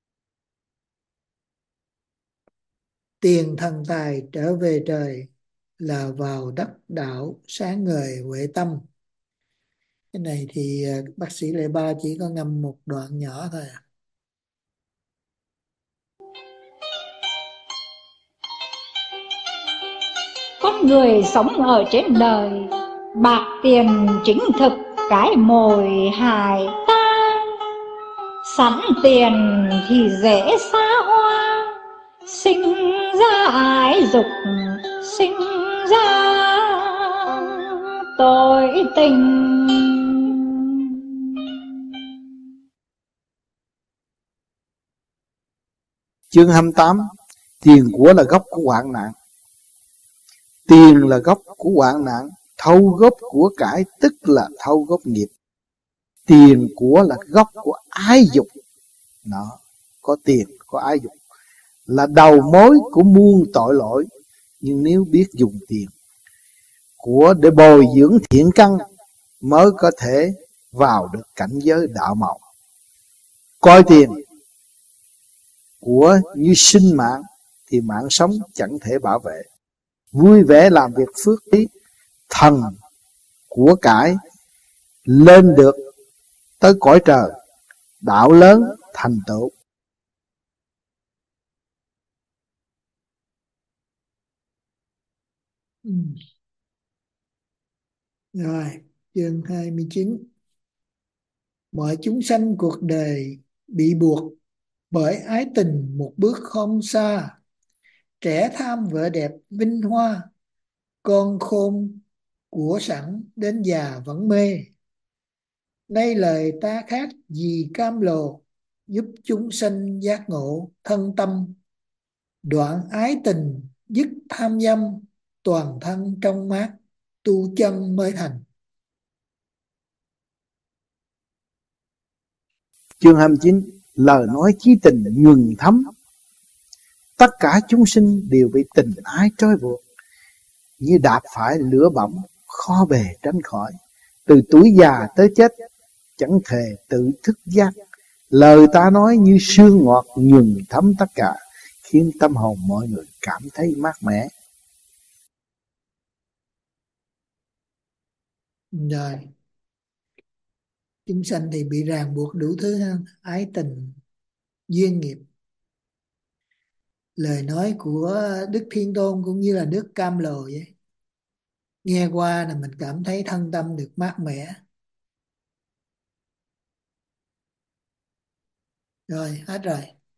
Tiền thần tài trở về trời, là vào đắc đạo sáng ngời huệ tâm. Cái này thì bác sĩ Lệ Ba chỉ có ngâm một đoạn nhỏ thôi à. Con người sống ở trên đời, bạc tiền chính thực cái mồi hại ta. Sẵn tiền thì dễ xa hoa, sinh ra ái dục, sinh ra tội tình. Chương 28. Tiền của là gốc của hoạn nạn. Tiền là gốc của hoạn nạn, thâu gốc của cải tức là thâu gốc nghiệp. Tiền của là gốc của ái dục. Nó có tiền, có ái dục là đầu mối của muôn tội lỗi. Nhưng nếu biết dùng tiền của để bồi dưỡng thiện căn mới có thể vào được cảnh giới đạo màu. Coi tiền của như sinh mạng thì mạng sống chẳng thể bảo vệ. Vui vẻ làm việc phước lý, thần của cải lên được tới cõi trời, đạo lớn thành tựu. Rồi, chương 29. Mọi chúng sanh cuộc đời bị buộc bởi ái tình một bước không xa. Trẻ tham vợ đẹp vinh hoa, con khôn của sẵn đến già vẫn mê. Nay lời ta khác gì cam lồ, giúp chúng sanh giác ngộ thân tâm. Đoạn ái tình dứt tham dâm, toàn thân trong mát, tu chân mới thành. Chương 29. Lời nói chí tình nhuần thấm. Tất cả chúng sinh đều bị tình ái trói buộc, như đạp phải lửa bỏng, khó bề tránh khỏi. Từ tuổi già tới chết, chẳng thể tự thức giác. Lời ta nói như sương ngọt nhuần thấm tất cả, khiến tâm hồn mọi người cảm thấy mát mẻ. Rồi, chúng sanh thì bị ràng buộc đủ thứ ha, ái tình, duyên nghiệp. Lời nói của Đức Thiên Tôn cũng như là nước cam lồ vậy. Nghe qua là mình cảm thấy thân tâm được mát mẻ. Rồi, hết rồi.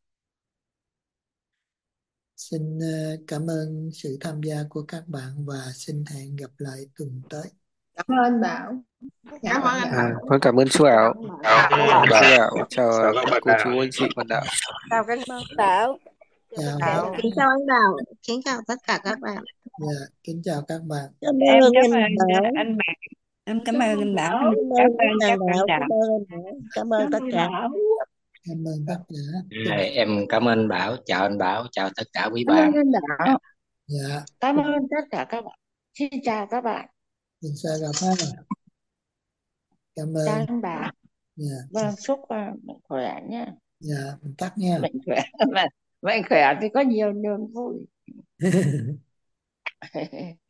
Xin cảm ơn sự tham gia của các bạn và xin hẹn gặp lại tuần tới. Cảm ơn Bảo. Cảm ơn anh Bảo. Vâng, cảm ơn chú Ảo. Chú Ảo, chào các cô chú anh chị bạn đạo. Chào các Bảo. Kính chào anh Bảo. Kính chào tất cả các bạn. Dạ, kính chào các bạn. Cảm Em ơn cảm anh ơn Bảo. anh Bảo. Em cảm ơn anh Bảo. Cảm Cảm ơn ơn các bạn đạo. Cảm ơn tất cả. Cảm ơn tất cả. Em cảm ơn Bảo, chào anh Bảo, chào tất cả quý Cảm ơn bạn. anh Bảo. Dạ. Cảm ơn tất cả các bạn. Xin chào các bạn. Mình sẽ gặp ha. Cảm ơn. Chào anh Bảo. Dạ. Vâng, chúc mạnh khỏe nhé. Dạ, mình tắt nha. Mạnh khỏe. Mạnh khỏe thì có nhiều niềm vui.